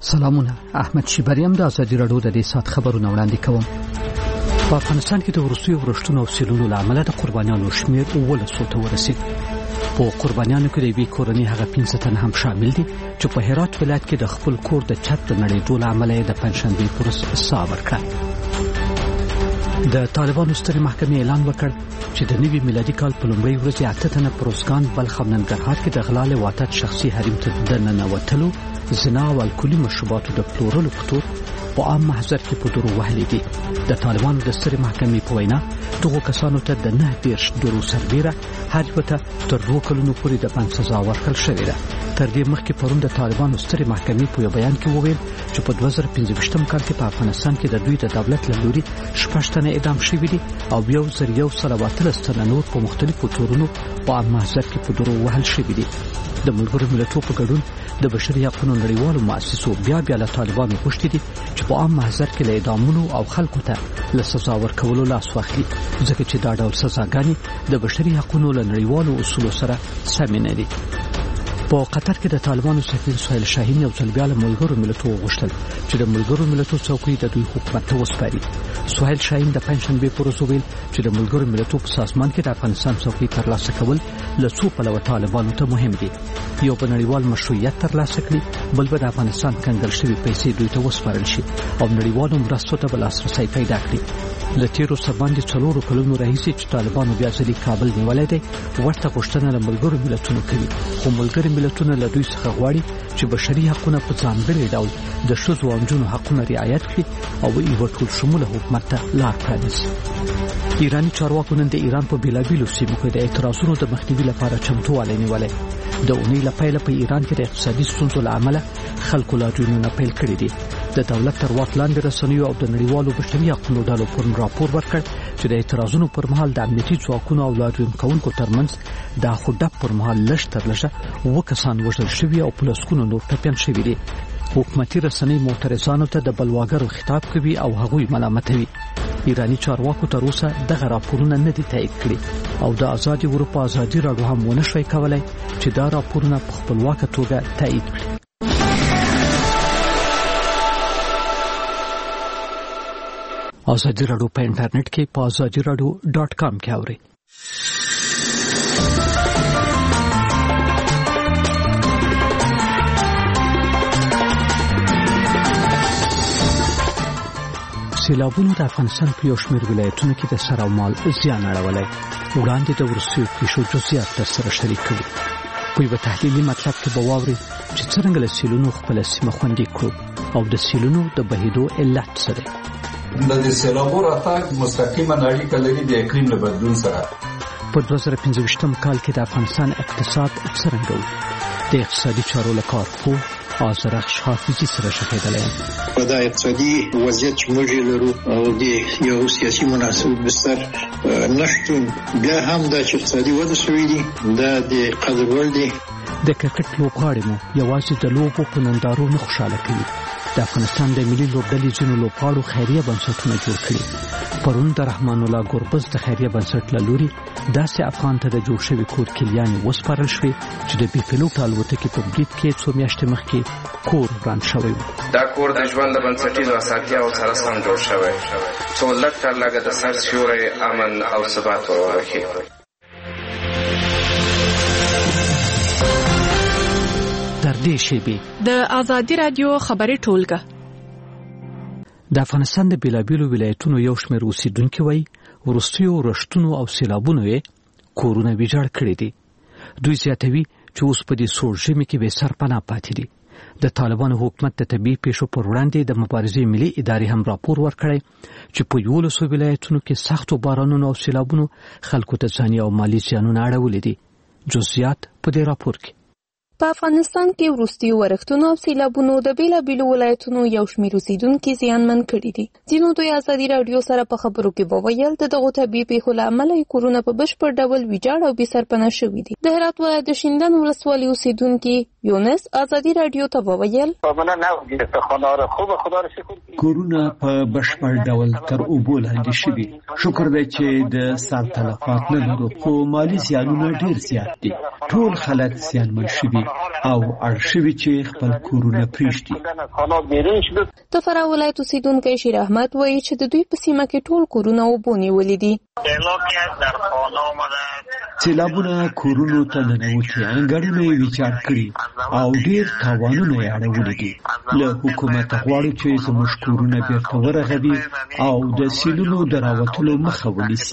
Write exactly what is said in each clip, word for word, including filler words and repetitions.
سلامونه. احمد شیبریم د ازادي راډیو د دې سات خبرونه وړاندې کوم. په افغانستان کې د وروستیو ورښتونو او سیلونو له امله د قربانیانو شمېر اوولسو ته ورسېد. په قربانیانو کې د یوې کورنۍ هغه پنځه تنه هم شامل دي چې په هرات ولایت کې د خپل کور د چت د نړېدو له امله یې د پنجشنبې په ورځ ساه ورکړه. د طالبانو سترې محکمې اعلان وکړ چې د نوي میلادي کال په لومړۍ ورځ اته تنه پروزګان بلخ او ننګرهار کې د غلا له واتت شخصي حریم ته د ننوتلو، زنا او الکولي مشروباتو د پلورلو په تور په عام محضر کې په دروغ وهلي دي. د طالبانو د سترې محکمې په وینا دغو کسانو ته د نه دېرش درو سربیره هر یوه ته تر دوه کلونو پورې د بند سزا ورکړل شوې ده. تر دې مخکې پرون د طالبانو سترې محکمې په یو بیان کې وویل چې په دوه زره پنځه ویشتم کال کې په افغانستان کې د دوی د دولت له لوري شپږ تنه اعدام شوي دي او یو زر یو سل اتلس تنه نور په مختلفو تورونو په عام محضر کې په دروغ وهل شوي دي. د ملګرو ملتونو په ګډون د بشري حقوقو نړیوالو مؤسسو بیا بیا له طالبانو غوښتي دي چې په عام محضر کې له اعدامونو او خلکو ته له سزا ورکولو لاس واخلي، ځکه چې دا ډول سزاګانې د بشري حقوقو له نړیوالو اصولو سره سمې نه دي. په قطر کې د طالبانو سفیر سهیل شاهین یو ځل بیا له ملګرو ملتونو غوښتل چې د ملګرو ملتونو څوکۍ د دوی حکومت ته وسپاري. سهیل شاهین د پنجشنبې په ورځ وویل چې د ملګرو ملتونو په سازمان کې د افغانستان څوکۍ ترلاسه کول له څو پلوه طالبانو ته مهم دي. یو په نړیوال مشروعیت ترلاسه کړي، بل به د افغانستان کنګل شوي پیسې دوی ته وسپارل شي او نړیوالو مرستو ته به لاسرسی پیدا کړي. له تیرو سرباندې څلورو کلونو راهیسې چې طالبانو بیا ځلې کابل نیولی دی، ورته غوښتنه له ملګرو ملتونو کوي، خو ملګري ملتونه له دوی څخه غواړي چې بشري حقونه په ځانګړي ډول د ښځو او نجونو حقونه رعایت کړي او یو ټول شموله حکومت ته لار پرانیزي. ایراني چارواکو نن د ایران په بیلابیلو سیمو کې د اعتراضونو د مخنیوي لپاره چمتووالی نیولی. د اونۍ له پیله په ایران کې د اقتصادي ستونزو له امله خلکو لاریونونه پیل کړي دي. د دولت تر واک لاندې رسنیو او د نړیوالو بشري حقوقو ډلو پرون راپور ورکړ چې د اعتراضونو پر مهال د امنیتي ځواکونو او لاریون کوونکو ترمنځ د خډپ پر مهال لږ تر لږه اووه کسان وژل شوي او په لسګونو نور ټپیان شوي دي. حکومتي رسنۍ معترضانو ته د بلواګرو خطاب کوي او هغوی ملامتوي. ایراني چارواکو تر اوسه دغه راپورونه نه دي تایید کړي او د ازادي اروپا ازادي راډیو هم ونه شوی کولی چې دا راپورونه په خپلواکه توګه تایید کړي. ازادي راډیو په انټرنیټ کې په ازادي راډیو ډاټ کام کې اورئ. سیلابونو د افغانستان په یو شمېر ولایتونو کې د سر او مال زیان اړولی. وړاندې د وروستیو پیښو جزئیات درسره شریک کوو. په یوه تحلیلي مطلب کې به واورئ چې څرنګه له سیلونو خپله سیمه خوندي کړو او د سیلونو د بهېدو علت څه دی. د سیلابو راتګ مستقیمه اړیکه لري د اقلیم له بدلون سره. په دوه زره پنځه ویشتم کال کې د افغانستان اقتصاد څرنګه و؟ د اقتصادي چارو له کارپوه آزرخش حافظي سره شهیدلی یم. په دا اقتصادي وضعیت چې موږ لرو او د یو سیاسي مناسب بستر نشتون، بیا هم دا چې اقتصادي وده شوې دي دا د قدر وړ دي. د کرکټ لوبغاړي مو یوازې د لوبو په نندارو نه خوشحاله کوي. د افغانستان د ملي لوبډلې ځینو لوبغاړو خیریه بنسټونه جوړ کړي. پرون د رحمان الله ګربز د خیریه بنسټ له لوري داسې افغان ته د جوړ شوي کور کلیانې وسپارل شوې چې د بي پیلوټ الوتکې په برید کې څو میاشتې مخکې کور وران شوی و. دا کور د ژوند د بنسټیزو اساسیاتو سره سم جوړ شوی څو لږ تر لږه د سر سیوری امن او ثبات وربخښي. در دې شیبې د ازادي راډیو خبري ټولګه. د افغانستان د بیلابیلو ولایتونو یو شمېر اوسیدونکي وایي وروستیو رښتونو او سیلابونو یې کورونه ویجاړ کړي دي. دوی زیاتوي چې اوس په دې سوړ ژمي کې بې سرپناه پاتې دي. د طالبانو حکومت د طبیعي پیښو پر وړاندې د مبارزې ملي ادارې هم راپور ورکړی چې په یولسو ولایتونو کې سختو بارانونو او سیلابونو خلکو ته ځاني او مالي زیانونه اړولي دي. جزئیات په دې راپور کې. په افغانستان کې وروستي ورښتونو او سیلابونو د بیلابیلو ولایتونو یو شمېر اوسیدونکي زیانمن کړي دي. ځینو دوی ازادي راډیو سره په خبرو کې وویل د دغو طبیعي پیښو له امله یې کورونه په بشپړ ډول ویجاړ او بې سرپناه شوي دي. د هرات ولایت د شینډنډ ولسوالۍ اوسیدونکي یونس ازادي راډیو ته وویل کورونه په بشپړ ډول تر اوبو لاندې شوي. شکر دی چې د سر تلفات نه لرو، خو مالي زیانونه ډېر زیات دي. ټول خلک زیانمن شوي. او اړشوي چې خپل کورونه پریږدي. د فراه ولایت اوسیدونکی شیر احمد وایي چې د دوی په سیمه کې ټول کورونه وبونیولي دي. سیلابونه کورونو ته ننوتي، انګړونه یې ویجاړ کړي او ډېر تاوانونه یې اړولي دي. له حکومته غواړو چې زموږ کورونه بیرته ورغوي او د سیلونو د راوتلو مخه ونیسي.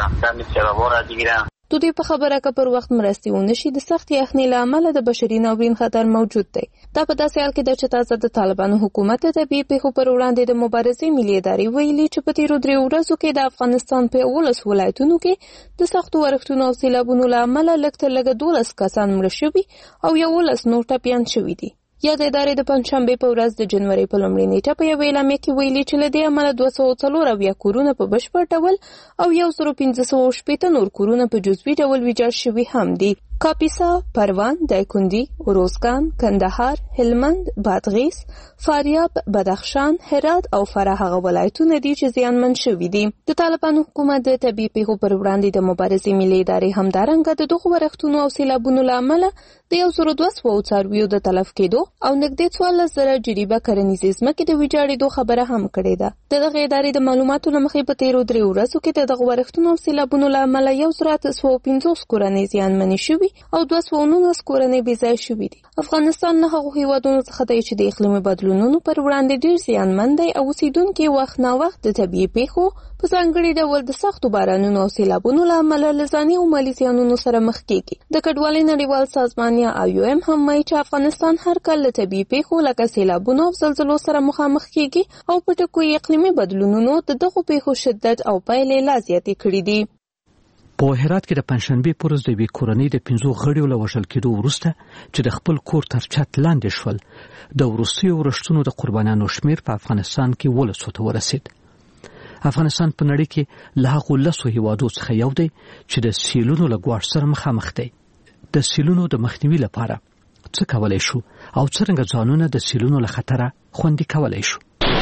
د دوی په خبره که پر وخت مرستې ونه شي د سخت یخنۍ له امله د بشري ناورین خطر موجود دی. دا په داسې حال کې ده چې تازه د طالبانو حکومت د طبیعي پیښو پر وړاندې د مبارزې ملي ادارې ویلي چې په تیرو دریو ورځو کې د افغانستان په یولس ولایتونو کې د سختو ورښتونو او سیلابونو له امله لږ تر لږه دولس کسان مړه شوي او یولس نور ټپیان شوي دي. یا د ادارې د پنجشنبې په ورځ د جنوري په لومړۍ نیټه په یوه اعلامیه کې ویلي چې له دې امله دوه سوه څلور اویا کورونه په بشپړ ډول او یو زر پنځه سوه شپېته نور کورونه په جزوي ډول ویجاړ شوي هم دي. کاپیسا، پروان، دایکنډي، اروزګان، کندهار، هلمند، بادغیس، فاریاب، بدخشان، هرات او فراه هغه ولایتونه دي چې زیانمن شوي دي. د طالبانو حکومت د طبیعي پیښو پر وړاندې د مبارزې ملي ادارې همدارنګه د دغو ورښتونو او سیلابونو له امله د یو زر دوه سوه څارویو د تلف کېدو او نږدې څوارلس زره جریبه کرنیزې ځمکې د ویجاړېدو خبره هم کړې ده. د دغې ادارې د معلوماتو له مخې په تېرو درې ورځو کې د دغو ورښتونو او سیلابونو له امله یو زر اته سوه پنځوس کورنۍ زیانمنې شوي او دوه سوه نولس کورنۍ بې ځایه شوي دي. افغانستان له هغو هیوادونو څخه دی چې د اقلیمي بدلونونو پر وړاندې ډېر زیانمن دی او اوسیدونکي وخت ناوخت د طبیعي پیښو په ځانګړي ډول د سختو بارانونو او سیلابونو له امله له ځاني او مالي زیانونو سره مخ کېږي. د کډوالۍ نړیوال سازمان یا آی یو ایم هم وایي چې افغانستان هر کال له طبیعي پیښو لکه سیلابونو او زلزلو سره مخامخ کېږي او په ټکو یې اقلیمي بدلونونو د دغو پیښو شدت او پایلې لا زیاتې کړي دي. په هرات کې د پنجشنبې پر ورځ د یوې کورنۍ د پنځو غړیو له وژل کېدو وروسته چې د خپل کور تر چت لاندې شول د وروستیو ورښتونو د قربانیانو شمېر په افغانستان کې ولسو ته ورسېد. افغانستان په نړۍ کې له هغو لسو هیوادو څخه یو دی چې د سیلونو له ګواښ سره مخامخ دی. د سیلونو د مخنیوي لپاره څه کولی شو او څرنګه ځانونه د سیلونو له خطره خوندي کولی شو؟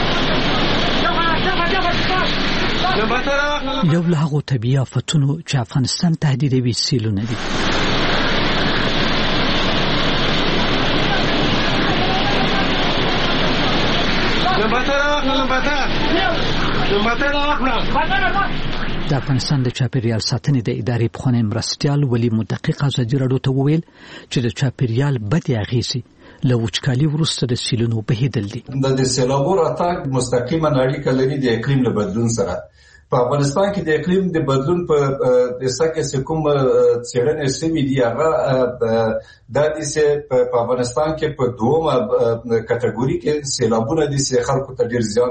یو له هغو طبیعي آفتونو چې افغانستان تهدیدوي سیلونه دي. د افغانستان د چاپیریال ساتنې د ادارې پخوانی مرستیال ولی مدقق ازادي راډیو ته وویل چې د چاپیریال بدې اغېزې له وچکالي وروسته د سیلونو بهیدل دي. د سیلابو راتګ مستقیما اړیکه لري د اقلیم له بدلون سره. په افغانستان کې د اقلیم د بدلون په دسته کې کوم څېړنې شوي دي هغه د دې په افغانستان کې په دومره کټګوري کې سیلابونه دي چې خلکو ته ډېر زیان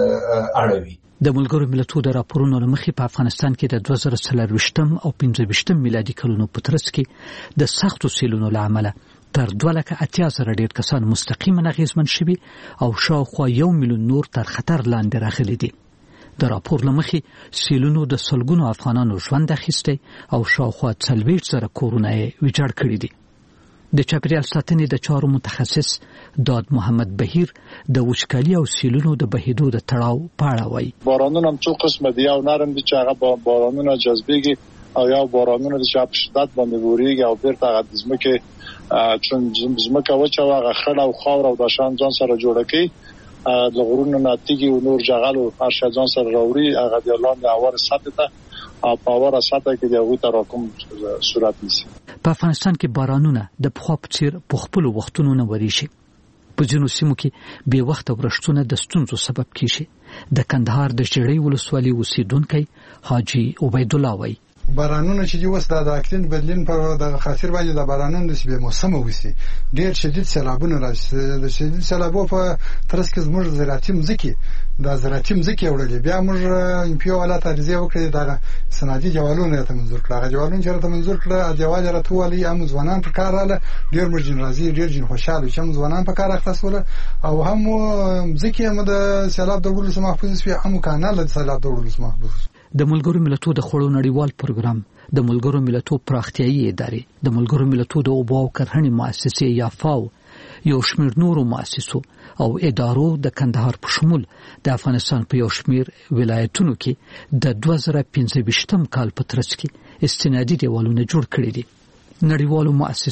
اړوي. د ملګرو ملتونو د راپورونو له مخې په افغانستان کې د دوه زره څلرویشتم او پنځه ویشتم میلادي کلونو په ترڅ کې د سختو سیلونو له امله تر دوه لکه اتیا زره ډېر کسان مستقیما اغېزمن شوي او شاوخوا یو میلیون نور تر خطر لاندې راغلي دي. د راپور له مخې سیلونو د سلګونو افغانانو ژوند اخیستی او شاوخوا څلوېښت زره کورونه یې ویجاړ کړي دي. د چاپیریال ساتنې د چارو متخصص داد محمد بهیر د وچکالي او سیلونو د بهیدو د تړاو په اړه وایي. بارانونه هم څو قسمه دي، یو نرم دي چې هغه بارانونه جذبېږي او یو بارانونه دي چې په شدت باندې ورېږي او بیرته هغه د ځمکې چون ځمکه وچه او هغه خړ او خاور او د شان ځان سره جوړه کوي د غرونو ناتیږي او نور جغل او هر شي ځان سره راوړي هغه د لاندې اور سطح ته او په اور سطح کې د هغوی تراکم صورت نیسي. په افغانستان کې بارانونه د پخوا په څېر په خپلو وختونو نه ورېږي. په ځینو سیمو کې بې وخته ورښتونه د ستونزو سبب کېږي. د کندهار د ژړۍ ولسوالۍ اوسېدونکی حاجي عبیدالله وایي بارانونه چې اوس د اقلیم بدلون په د خاطر باندې د بارانونو د به موسم وسی ډېر شدید سیلابونه راځي. د شدید سیلابو په ترڅ کې زموږ زراعتي مځکې د زراعتي مځکې وړلې بیا موږ امپیو ولایت عریضه وکړې د سنادي جوالونه ته منظور کړه. هغه جوالونه چې ته منظور کړه جوال راته ولې هم ځوانان په کار رااله ډېر موږ جن راځي ډېر جن خوشاله چې هم ځوانان په کار اختصول او هم مځکې هم د سیلاب د ورلو محفوظ وي هم کانال د سیلاب د ورلو محفوظ. د ملګرو ملتونو د خوړو نړیوال پروګرام، د ملګرو ملتونو پراختیایي ادارې، د ملګرو ملتونو د اوبو او کرهڼې مؤسسې یا فاو، یو شمېر نورو مؤسسو او ادارو د کندهار په شمول د افغانستان په یو شمېر ولایتونو کې د دوه زره پنځه ویشتم کال په ترڅ کې استنادي دیوالونه جوړ کړي دي. نړیوالو مؤسسو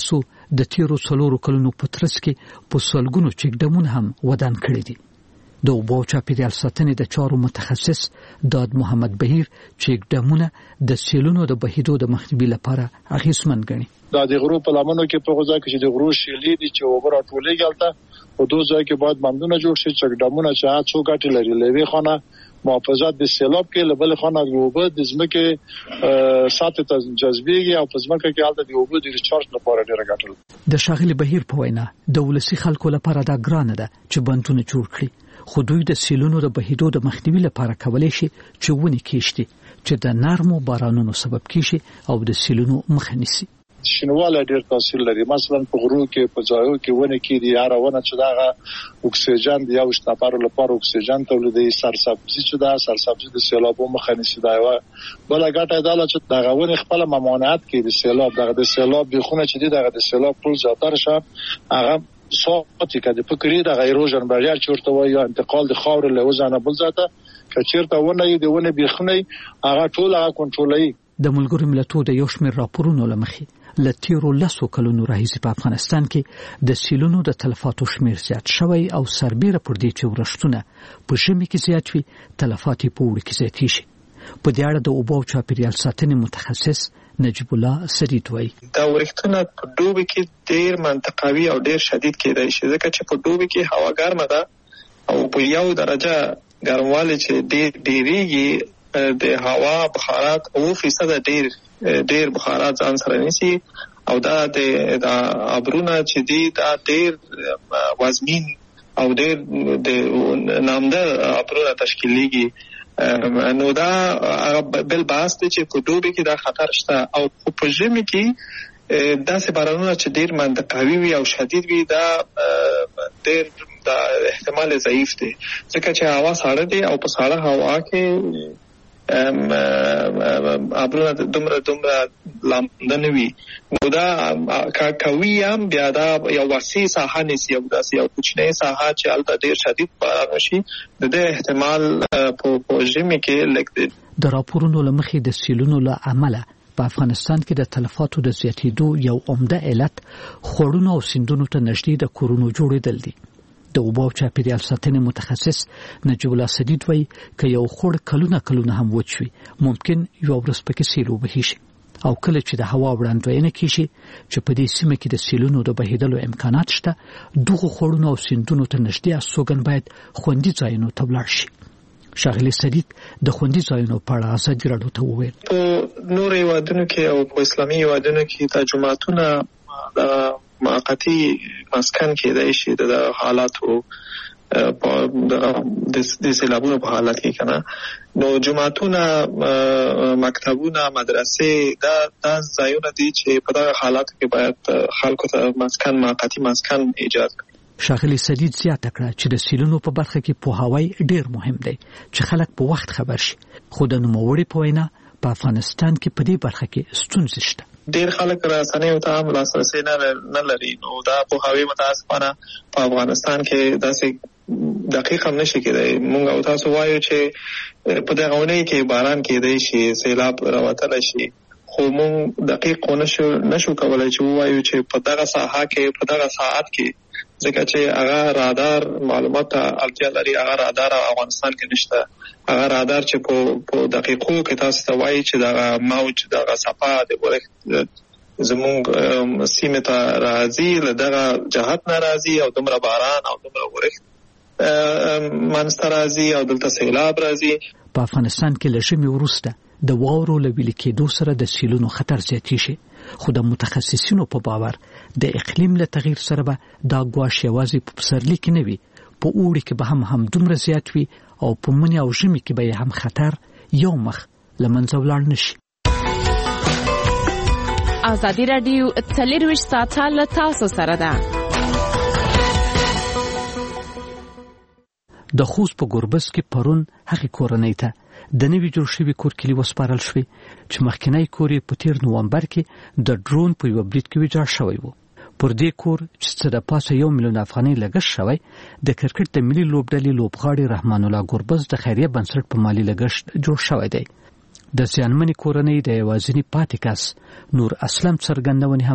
د تیرو څلورو کلونو په ترڅ کې په سلګونو چک ډمونه هم ودان کړي دي. د اوبو چاپیریال ساتنې د چارو متخصص داد محمد بهیر چک ډمونه د سیلونو د بهیدو د مخنیوي لپاره اغیزمن ګڼي. دا د غرو په لمنو کې په غوځا کې چې د غرو شیلې دي چې اوبه راټولېږي هلته په دوه ځای کې باید بندونه جوړ شي چک ډمونه چې هغه څو ګټې لري. لوی خانه محافظت د سیلاب کې لبل خانه د اوبه د ځمکې ساتي ته جذبېږي او په ځمکه کې هلته د اوبو د ریچارج لپاره ډېره ګټه لري. د شاغلي بهیر په وینا د ولسی خلکو لپاره دا ګرانه ده چې بندونه جوړ کړي، خو دوی د سیلونو د بهیدو د مخنیوي لپاره کولای شي چې ونې کېشتي چې د نرمو بارانونو سبب کیږي او د سیلونو مخه نیسي. شنواله ډېر تاثیر لري. مثلا په غرو کې په ځایو کې ونه کې دی هرونه چې دا اکسیجن دی او شتابر لپاره اکسیجن تولیدي، سرسبزي چې دا سرسبزي د سیلابو مخه نیسي. دا یو بل ګټه ده چې دا غوونه خپل ممانعت کوي د سیلاب. دا د سیلاب بخونه چې دی دا د سیلاب ټول زیاتره شه هغه ساتي کده فکرې د غیروژن بریال چورته وایي انتقال د خاور له وزنه بل ذاته کچیرته ونه دی ونه بخونه هغه ټول هغه کنټرولوي. د ملګرو ملتونو د یو شمېر راپورونو لمخې لتیرو لسو کلونو راهیسې په افغانستان کې د سیلونو د تلفاتو شمېر زیات شوی او سربیره پر دې چې ورښتونه په ژمي کې زیات وي تلفات په اوړي کې زیاتې شي. په دې اړه د اوبو او چاپیریال ساتنې متخصص نجیب الله سدید وایي دا ورښتونه په دوبي کې ډېر منطقوي او ډېر شدید کېدای شي ځکه چې په دوبي کې هوا ګرمه ده او په یو درجه ګرموالی چې ډېر ډېریږي د هوا بخارات او فیصد ډېر ډېر بخارات ځان سره نیسي او دا د ابرونه چې دي دا ډېر وزمین او ډېر د نامده ابرونه تشکیلیږي. نو دا بل بحث دی چې په دوبي کې دا خطر شته او په ژمي کې داسې بارانونه چې ډېر منطقوي وي او شدید وي دا ډېر دا احتمال ضعیف دی ځکه چې هوا ساړه دی او په ساړه هوا کې ابرونه دومره دومره لامده نه وي. نو دا کوي هم بیا دا یو وسیع ساحه نیسي او داسې یو کوچنۍ ساحه چې هلته ډېر شدید باران وشي د دې احتمال په ژمي کې لږ دی. د راپورونو له مخې د سیلونو له امله په افغانستان کې د تلفاتو د زیاتېدو یو عمده علت خوړونو او سیندونو ته نږدې د کورونو جوړېدل دي. د اوبو او چاپیریال ساتنې متخصص نجیب الله سدید وایي که یو خوړ کلونه کلونه هم وچ وي ممکن یو ورځ پکې سیل وبهي شي او کله چې د هوا وړاندوینه کیږي چې په دې سیمه کې د سیلونو د بهیدلو امکانات شته دغه خوړونو او سیندونو ته نږدې استوګن باید خوندي ځایونو ته ولاړ شي. شاغلي سدید د خوندي ځایونو په اړه ازادي راډیو ته وویل په نورو هیوادونو کې او په اسلامي هیوادونو کې د جماعتونو د موقتی مسکن کېدای شي د حالاتو د سیلابونو په حالت کې کنه نو جماعتونه مکتبونه مدرسې دا د ځایونه دي چې په دغه حالاتو کې باید خلکو ته مسکن موقتی مسکن ایجاد کړي. شاغلي سدید زیاته کړه چې د سیلونو په برخه کې پوهاوی ډېر مهم دی چې خلک په وخت خبر شي خو د نوموړي په وینا په افغانستان کې په دې برخه کې ستونزې شته. ډېر خلک رسنیو ته هم لاسرسی نه لري نو دا پوهاوی متاسفانه په افغانستان کې داسې دقیق هم نشي کېدای. موږ او تاسو وایو چې په دغه اونۍ کې باران کېدای شي سیلاب راوتلی شي خو موږ دقیق نشو نشو کولای چې ووایو چې په دغه ساحه کې په دغه ساعت کې ځکه چې هغه رادار معلومات اړتیا لري هغه رادار افغانستان کې نشته. هغه رادار چې په په دقیقو کې تاسو ته وایي چې دغه موج دغه صفه د ورښت زموږ سیمه ته راځي له دغه جهت نه راځي او دومره باران او دومره ورښت منځته راځي او دلته سیلاب راځي. په افغانستان کې له ژمي وروسته د واورو له ویلې کېدو سره د سیلونو خطر زیاتېږي شي خو د متخصصینو په باور د اقلیم له تغییر سره به دا ګواښ یوازې په پسرلي کې نه وي په اوړي کې به هم هم دومره زیات وي او په مني او ژمي کې به هم خطر یو مخ له منځه ولاړ نشي. ازادي راډیو څلرویشت ساعته له تاسو سره ده. د خوست په ګوربز کې پرون هغې کورنۍ ته د نوي جوړ شوي کور کلي وسپارل شوې چې مخکنی کور یې په تیر نومبر کې د ډرون په یوه برید کې ویجاړ شوی و. پر دې کور چې څه د پاسه یو میلیون افغانۍ لګښت شوی د کرکټ د ملي لوبډلې لوبغاړي رحمان الله ګوربز د خیریه بنسټ په مالي لګښت جوړ شوی دی. د زیانمنې کورنۍ د یوازیني پاتې کس نور اسلم څرګندونې هم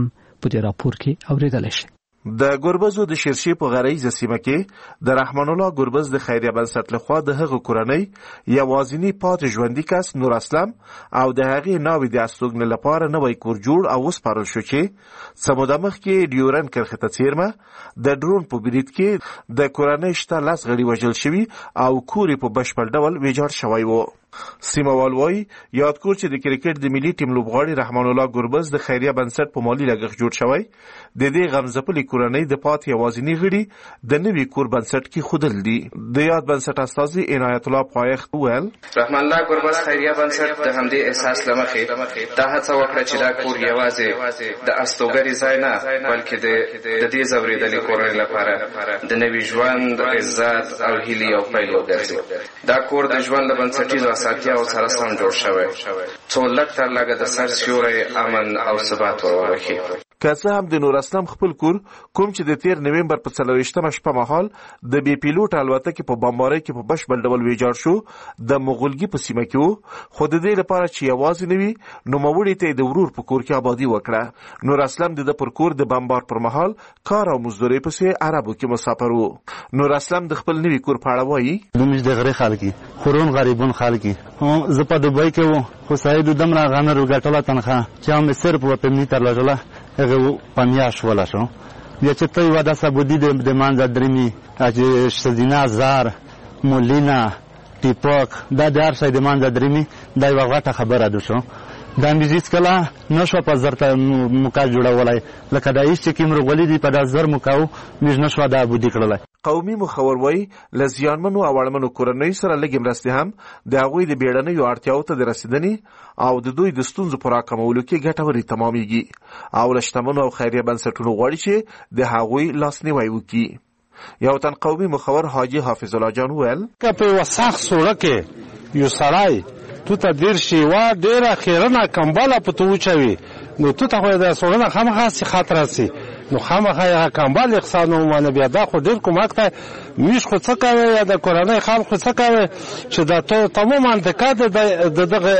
په دې راپور کې اوریدل شي. د ګربزو د شیرشي په غریزه سیمه کې د رحمان الله ګربز د خیریه بنسټ لخوا د هغه کورنۍ یوازینی پاتې ژوندي کس نور اسلم او د هغې ناوې د استوګنې لپاره نوی کور جوړ او وسپارل شو چې څه موده مخکې ډیورن کرښې ته څیرمه د ډرون په برید کې د کورنۍ شته لس غړي وژل شوي او کور په بشپړ ډول ویجاړ شوی و. سیموال وایي یادکور چې د کرکټ د ملي ټیم لوبغاړي رحمان الله ګربز د خیریه بنسټ په مالي لګښت جوړ شوی د دې غمځپلې کورنۍ د پاتې یوازینی غړي د نوي کور بنسټ کې ښودل دي. د یاد بنسټ استازي عنایت الله پایخت وویل رحمان الله ګربز خیریه بنسټ د همدې احساس له مخې دا هڅه وکړه چې دا کور یوازې د استوګنې ځای نه بلکې د دې ځورېدلې کورنۍ لپاره د نوي ژوند عزت او هیلې یو پیل وګرځي. دا کور د ژوند له بنسټیزو اساساتیا او سره سم جوړ شوی څو لږ تر لږه د سر سیوری امن او ثبات ورورخي. که څه هم د نور اسلم خپل کور کوم چې د تیر نومبر په څلوېښتمه شپه مهال د بې پیلوټ الوتکې په بمبارۍ کې په بشپړ ډول ویجاړ شو د مغولګي په سیمه کې و، خو د دې لپاره چې یوازې نه وي نوموړي ته د ورور په کور کې آبادي وکړه. نور اسلم د پر کور د بمبار پر مهال کار او مزدوري پسې عربو کې مسافر و. نور اسلم د خپل نوي کور په اړه وایي دومش د غری خلک خورون غریبون خلک زه په دوبۍ کې وم خو سعید دم را غنر وګټله تنخواه چې هم صرف و په میتر لژله هغه په میاشت ولا شو بیا چې ته یو داسې بودی د منځه درېمي چې شزینا زار مولینا ټیپاک دا د هر شی د منځه درېمي دا یوه غټه خبره ده. شو دا مې هېڅکله نه شوه په زر ته موکا جوړولی لکه دا هېڅ چې کوم روغلي دي په دا زر موکا و موږ نه شوه دا بودي کړلی. قومي مخور وایي له زیانمنو او اړمنو کورنیو سره لږې مرستې هم د هغوی د بیړنیو اړتیاوو ته د رسېدنې او د دوی د ستونزو په راکمولو کې ګټورې تمامیږي او له شتمنو او خیریه بنسټونو غواړي چې د هغوی لاسنیوی وکړي. یو تن قومي مخور حاجي حافظ الله جان وویل که په یوه سخت سوړه کې یو سړی تو ته دیر شي وا ډېره خیرنه کمبله په تو وچوي نو تو ته خو د سوړه نه خامخا سي خطر سي نو خامخا هغه کمبل اقسان ومانه بیا دا خو ډېر کومک دی. میش خو څه کوي یا د کورنۍ خلکو څه کوي چې دا تمام منطقه د دغه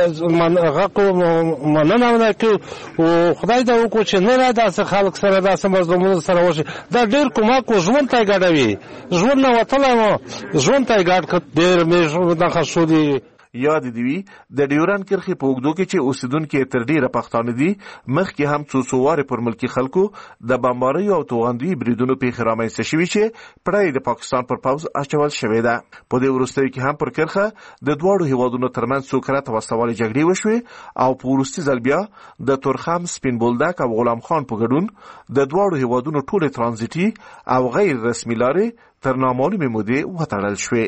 هغه مننه ونه کوي او خدای دا وکړو چې نه را داسې خلک سره داسې مظلومونو سره وشي دا ډېر کومک و ژوند ته یې ګډوي ژوند نه وتلی و ژوند ته یې ګډ کړ ډېر مې دغه شو دي. یاد دی وی د ډیورن کرښې په اوږدو کې چې اوسیدونکي تر ډیره پښتانه دي مخکې هم څو څو وارې پر ملکي خلکو د بمباریو او توغندي بریدونو پیښې رامنځته شوي چې پړی د پاکستان پر پوځ اچول شوې ده. په دې وروستیو کې هم پر کرښه د دواړو هیوادونو ترمنځ څو کرته وسوالې جګړې وشوې او په وروستي ځل بیا د تورخم سپین بولدک او غلام خان په ګډون د دواړو هیوادونو ټولې ترانزیټي او غیر رسمي لارې تر نامعلومې مودې وتړل شوې.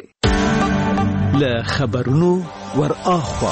له خبرونو ور اخوا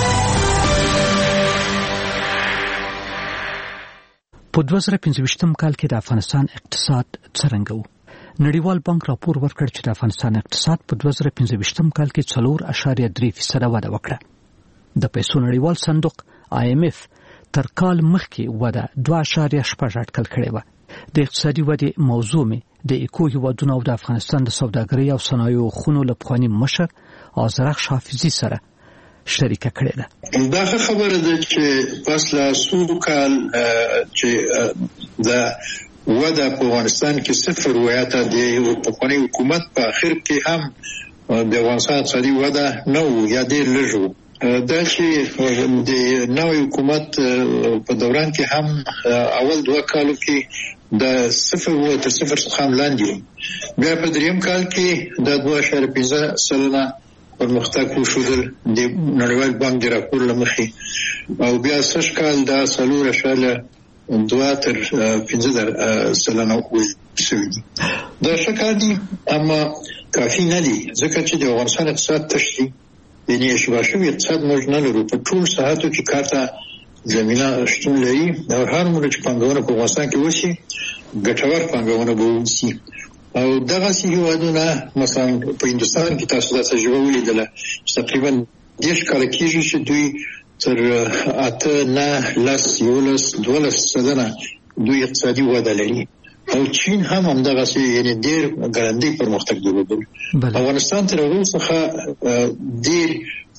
په دوه زره پنځه کال کې د افغانستان اقتصاد څرنګه و؟ نړیوال بانک راپور ورکړ چې د افغانستان اقتصاد په دوه زره پنځه کال کې څلور اعشاریه درې فیصده وده وکړه. د پیسو نړیوال صندوق آی ایم اف تر کال مخکې وده دوه اعشاریه شپږ اټکل کړې وه. د اقتصادي ودې موضوع مې د ایکو هیوادونو او د افغانستان د سوداګرۍ او صنایعو خونو له پخواني مشر آذرخ حافظي سره شریکه کړې ده. دا خبره ده چې پس له څو کال چې د وده په افغانستان کې صفر ویاته د پخواني حکومت په اخر کې هم د افغانستان اقتصادي وده نه و یا ډېر لږ و. دا چې د نوي حکومت په دوران کې هم اول دوه کالو کې د صفر و تر صفر څخه هم لاندې و. بیا په دریم کال کې د دوه اعشاریه پنځه سلنه پرمختګ وښودل د نړیوال بانک د راپور له مخې او بیا سږ کال دا څلور اعشاریه دوه تر پنځه سلنه ویل شوي دي. دا ښه کار دي اما کافي نه دي ځکه چې د افغانستان اقتصاد تش دي یعنې اشباه شوي اقتصاد موږ نه لرو. په ټول ساحاتو کې کار ته زمینه شتون لري او هر مره چې پانګونه په افغانستان کې وشي ګټور پانګونه به وشي او دغسې هېوادونه مثلا په هندوستان کې تاسو دا تجربه ولیدله چې تقریبا دېرش کاله کېږي چې دوی تر اته نه لس یولس دولس سلنه دوی اقتصادي وده لري او چین هم همدغسې یعنې ډېر ګړندی پرمختګ درلودل. افغانستان تر هغو څخه ډېر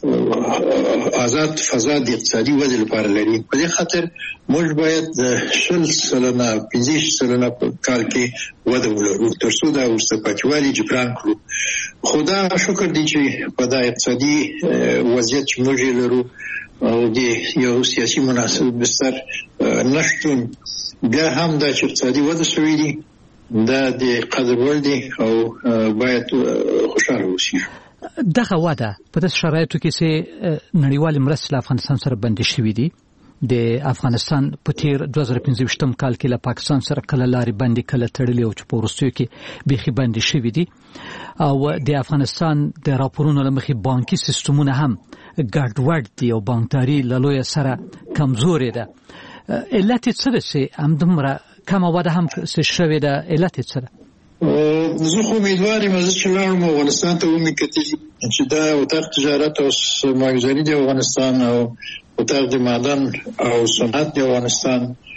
آزاد فضا د اقتصادي ودې لپاره لري. په دې خاطر موږ باید شل سلنه پنځه سلنه په کال کې وده ولرو ترڅو دا ورسته پاتېوالي جبران کړو. خو دا شکر دی چې په دا اقتصادي وضعیت چې موږ لرو او د یو سیاسي مناسب بستر نشتون بیا هم دا چې اقتصادي وده شوې دي دا د قدر وړ دی او باید خوشاله اوسئ. دغه وده په داسې شرایطو کې چې نړیوال مرستې له افغانستان سره بندې شوې دي. د افغانستان په تیر دوه زره پنځه کال کې له پاکستان سره کله لارې بندې کله تړلې او چې په وروستیو کې بیخي بندې شوې دي او د افغانستان د راپورونو له مخې بانکي سیستمونه هم ګډوډ دي او بانکداري له لویه سره کمزورې ده. علت یې څه ده چې همدومره کمه وده هم شوې ده؟ علت یې څه ده؟ زه خو امیدوار یم چې لاړم افغانستان ته ومې کتلي چې دا اتاق تجارت او سرمایه‌ګذاري د افغانستان او اتاق د معدن او صنعت د افغانستان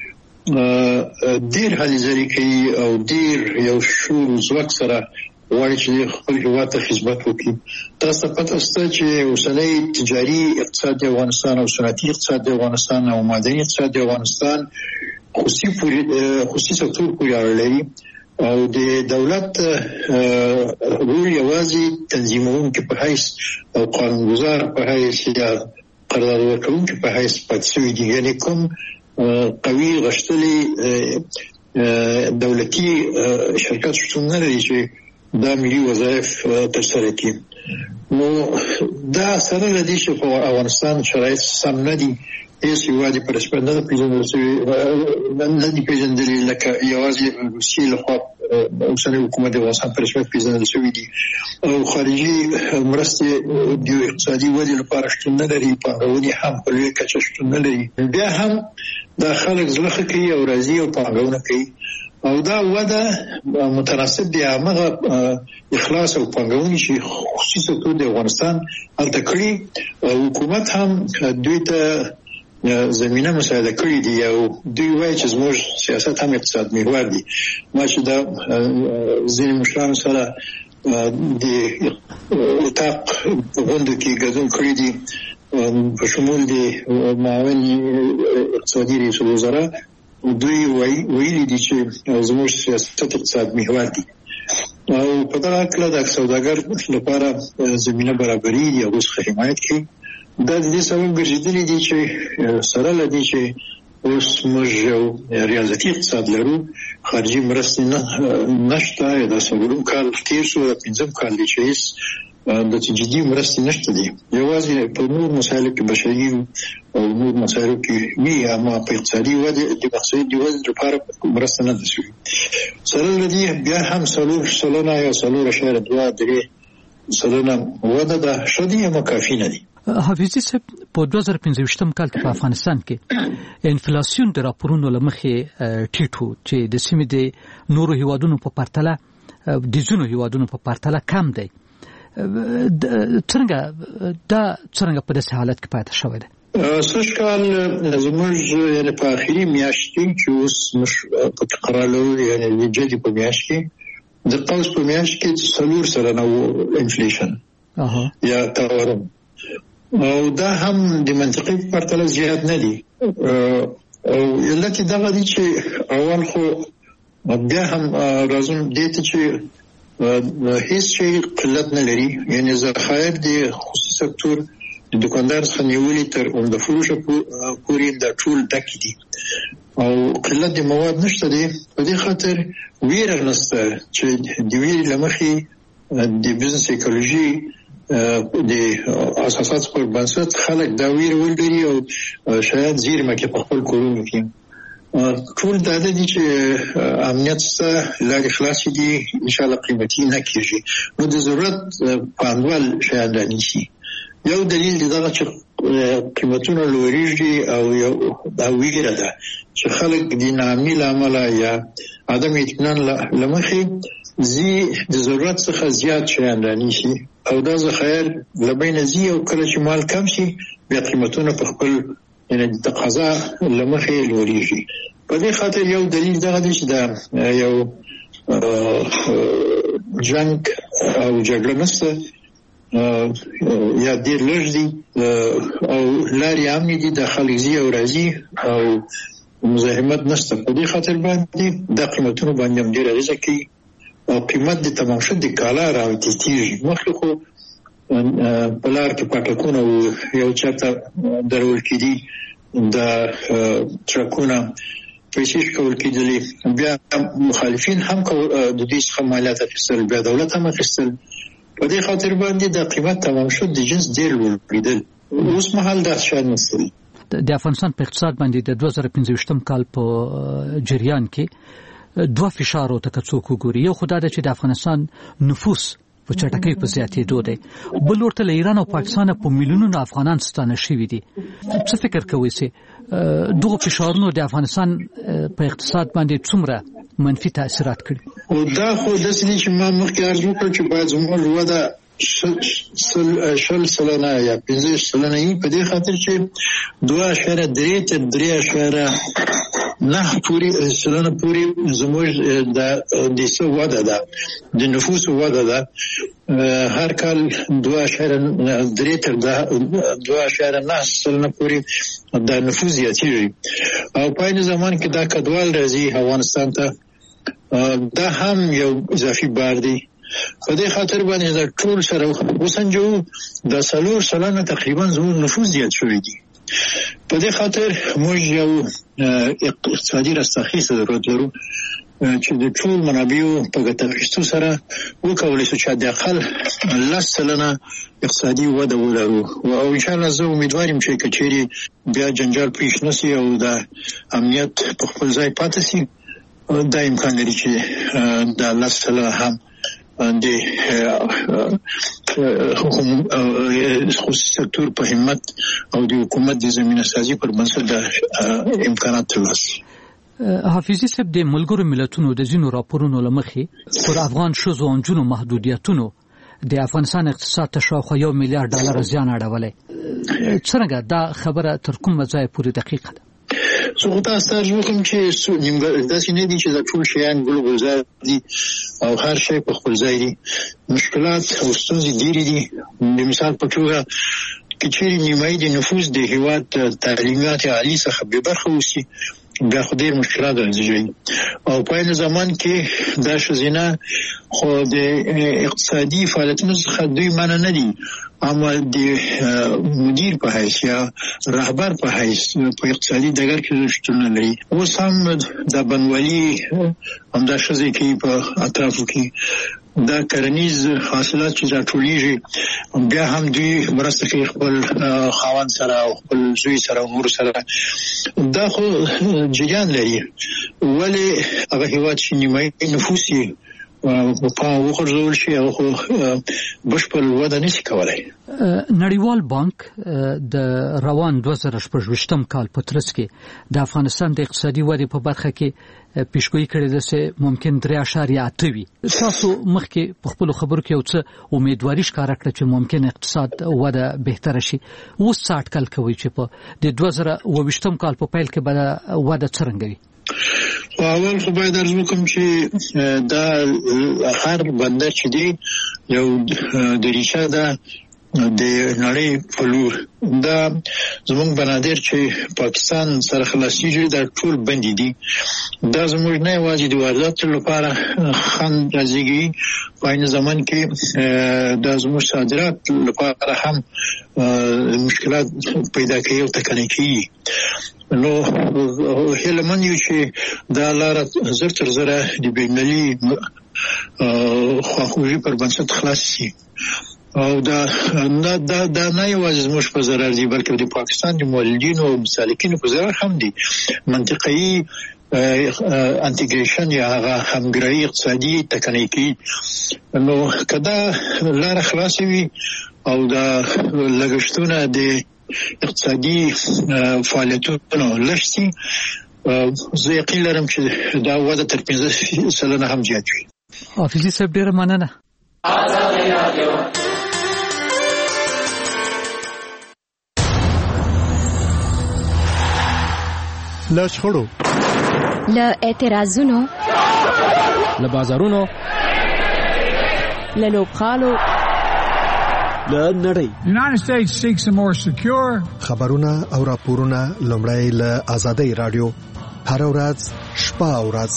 ډېر هلې ځلې کوي او ډېر یو شور ځواک سره غواړي چې خپل هېواد ته خدمت وکړي. تاسو ته پته شته چې اوسنی تجاري اقتصاد د افغانستان او صنعتي اقتصاد د افغانستان او معدني اقتصاد د افغانستان خصوصي خصوصي سکتور پورې اړه لري او د دولت رول یوازې تنظیمونکي په حیث او قانونګذار په حیث یا قرارداد ورکوونکي په حیث پاتې شوي دي. یعنې کوم قوي غښتلي دولتي شرکت شتون نه لري چې دا ملي وظایف ترسره کړي. نو دا سره له دې چې په افغانستان شرایط سم نه دي هیڅ هېواد په رسمیت نه پېژندل شوی نه دي پېژندلي لکه یوازې روسیې لخوا اوسنی حکومت د افغانستان په رسمیت پېژندل شوي دي او خارجي مرستې د اقتصادي ودې لپاره شتون نه لري. پانګونې هم په لویه کچه شتون نه لري. بیا هم دا خلک زړه ښه کوي او راځي او پانګونه کوي او دا وده متناسب دی هغه اخلاص او پانګونې چې خصوصي سکتور د افغانستان هلته کړي او حکومت هم دوی ته زمینه مساعده کړې دي او دوی وایي چې زموږ سیاست هم اقتصاد محور دی. ما چې دا ځینې مشرانو سره د اتاق غونډو کې ګډون کړی دي په شمول د معاون اقتصادي رئیس الوزرا دوی ویلي دي چې زموږ سیاست اقتصاد محور دی او په دغه کله د سوداګر لپاره زمینه برابري دي او څخه حمایت کوي. دا د دې سبب ګرځېدلي دي چې سره له دې چې اوس موږ یو ریاضتي اقتصاد لرو خارجي مرستې نشته. دا څلورم کال تېر شو دا پنځم کال دی چې هېڅ د جدي مرستې نشته دي. یوازې په نور مسایلو کې بشري او نور مسایلو کې وي اما په اقتصادي ودې د اقتصادي ودې لپاره مرسته نه ده شوې. سره له دې بیا هم څلور سلنه یا څلور اعشاریه دوه درې سلنه وده ده ښه دي اما کافي نه دي. حافظي صاحب په دوه زره پنځه کال کې په افغانستان کې انفلاسیون د راپورونو له مخې ټیټ و چې د سیمې د نورو هیوادونو په پرتله د ځینو هیوادونو په پرتله کم دی. څنګه دا څنګه په داسې حالت کې پاتې شوی دی؟ سږ کال زموږ یعنې په آخري میاشت کې چې اوس موږ په تقرار لرو یعنې د جدي په میاشت کې د قوس په میاشت کې څلور سلنه و انفلیشن یا تورم او دا هم د منطقي په پرتله زیات نه دي او علت دغه دی چې اول خو بیا هم راځم دې ته چې هیڅ شی قلت نه لري. یعنې ذخایر د خصوصي سکتور د دکاندار څخه نیولې تر عمده فروشه پورې دا ټول ډک دي او قلت د مواد نشته دی. په دې خاطر ویره نشته چې د ویرې له مخې د بزنس سایکولوژي د اساسات پر بنسټ خلک دا ویره ولري او شاید زیرمه کې په خپل کورونو کې ټول دا دي چې امنیت سره لارې خلاصې دي ان شاء الله قیمتي نه کیږي. نو د ضرورت پانګوال شاید رانیسي. یو دلیل دی دغه چې قیمتونه لوړېږي او یو دا ویره ده چې خلک د ناامنۍ له امله یا عدم اطمینان له مخې زی د ضرورت څخه زیات شیان رانیسي او دا ذخایر له بینه ځي او کله چې مال کم شي بیا قیمتونه په خپل یعنې د تقاضا له مخې لوړېږي. په دې خاطر یو دلیل دغه دی چې دا یو جنګ او جګړه نشته یا ډیر لږ دي او لارې امنې دي، د خلک ځي او راځي او مزاحمت نشته. په دې خاطر باندې د قیمتونو باندې هم ډېر اغېزه کوي او قیمت د تمام شد د کالا راوتیږي. مخکې خو په لار کې پټکونه یو چاته درول کېدي، د ټرکونه پیسې کول کېدلې، بیا مخالفین هم د دې څخه مالیات اخیستل، بیا دولت هم اخیستل. په دې خاطر باندې د قیمت تمام شد د جنس ډېر لوړ کېدل. اوس مهال دا شان نشته. د افغانستان په اقتصاد باندې د دوه زره پنځه کال په جریان کې دوه فشارو ته څوک وګوري. یو خدای د چې د افغانستان نفوس په چټکۍ په زیاتېدو دی، بل ورته له ایران او پاکستان په میلیونونو افغانان ستانه شوي دي. څه فکر کوئ چې دغه فشارونو د افغانستان په اقتصاد باندې څومره منفي تاثیرات کړي؟ او دا خو داسې دي چې ما مخکې عرض وکړ چې باید زموږ وده شل سلنه یا پنځه سلنه یې په دې خاطر چې دوه اشاره درې تر درې اشاره نه پوری سلنه پوری زموږ د دیسه وده ده، د نفوس وده ده. هر کال دوه اشاره درې تر دوه اشاره نه سلنه پوری د نفوس زیاتېږي او په این زمان کې دا کډوال راځي افغانستان ته، دا هم یو اضافي بار دی. په دې خاطر باندې دا ټول سره وسنجو د څلور سلنه تقریبا زموږ نفوس زیات شوی دی. په دې خاطر موږ یو اقتصادي رستاخیز ضرورت لرو چې د ټول منابعو په ګټه اخیستو سره وکولای شو چې د اقل لس سلنه اقتصادي وده ولرو. او ان شاء الله زه امیدوار یم چې کچېری بیا جنجال پیښ نشي او د امنیت په خپل ځای پاتې شي. دا امکان لري چې د لس سلنه هم د خصوصي سکتور په همت او د حکومت د زمینه سازي پر بنسټ د امکانات ترلاسه. حافظي صاحب، د ملګرو ملتونو د ځینو راپورونو لمخې پر افغان ښځو او نجونو محدودیتونو د افغانستان اقتصاد ته شاوخوا یو میلیارډ ډالر زیان اړولی. څرنګه دا خبره تر کومه ځایه پورې دقیقه ده؟ زه خو تاسو ته وایم چې داسې نه دي چې د ټول شیان ګل ګلزار دي او هر شی په خپل ځای دي. مشکلات او ستونزې ډېرې دي. د مثال په توګه که چېرې نیمایي د نفوس د هېواد تعلیمات عالي څخه بې برخه اوسي، بیا خو ډېر مشکلات راځي. او په این زمان کې دا ښځینه خو د اقتصادي فعالیتونو څخه دوی منع نه دي، اما د مدیر په حیث یا رهبر په حیث په اقتصادي ډګر کې شتون لري. اوس هم د بنوالي همدا ښځې کې په اطرافو کې دا کرنیز حاصلات چې راټولیږي، بیا هم دوی مرسته کوي خپل خاوند سره او خپل زوی سره او نور سره. دا خو جریان لري. ولې هغه هېواد چې نیمایي نفوس یې په وغورځول شي او خو بشپړ وده نشي کولای. نړیوال بانک د روان دوه زره شپږ کال په ترڅ کې د افغانستان د اقتصادي ودې په برخه کې پیشګویي کړې ده چې ممکن درې اعشاریه اته وي. تاسو مخکې په خپلو خبرو کې یو څه امیدواري ښکاره کړه چې ممکن اقتصاد وده بهتره شي. اوس څه اټکل کوئ چې په د دوه زره اووه کال په پیل کې به وده څرنګه وي؟ اول خو باید عرض وکړم چې دا هر بندر چې دی یو دریچه ده د نړۍ په لور. دا زموږ بنادر چې پاکستان سره خلاصیږي دا ټول بندي دي. دا زموږ نه یوازې د وارداتو لپاره خنډ راځي، په عین زمان کې دا زموږ صادرات لپاره هم مشکلات پیدا کوي او ټکنۍ کوي. نو هیله من یو چې دا لاره زر تر زره د بینالي خواخوږي پر بنسټ خلاص شي. او دا دا دا نه یوازې زموږ په ضرر دي بلکې د پاکستان د مولدینو او مسالکینو په ضرر هم دي. منطقي انټیګریشن یا هغه همګرایي اقتصادي ټکنۍ کوي. نو کدا لاره خلاص وي او دا لګښتونه د اقتصادي فعالیتونو لشتي، زه یقین لرم چې دا وده تر پنځه سلنه هم زیات وي. حافظي صاحب ډېره مننه. له شخړو، له اعتراضونو، له بازارونو، له لوبخالو، له نړۍ. United States seeks a more secure. خبرونه او راپورونه لومړی له آزادۍ رادیو هر ورځ شپه او ورځ.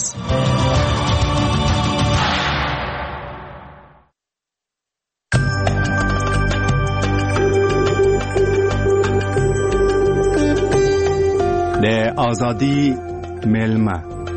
د آزادۍ ملمه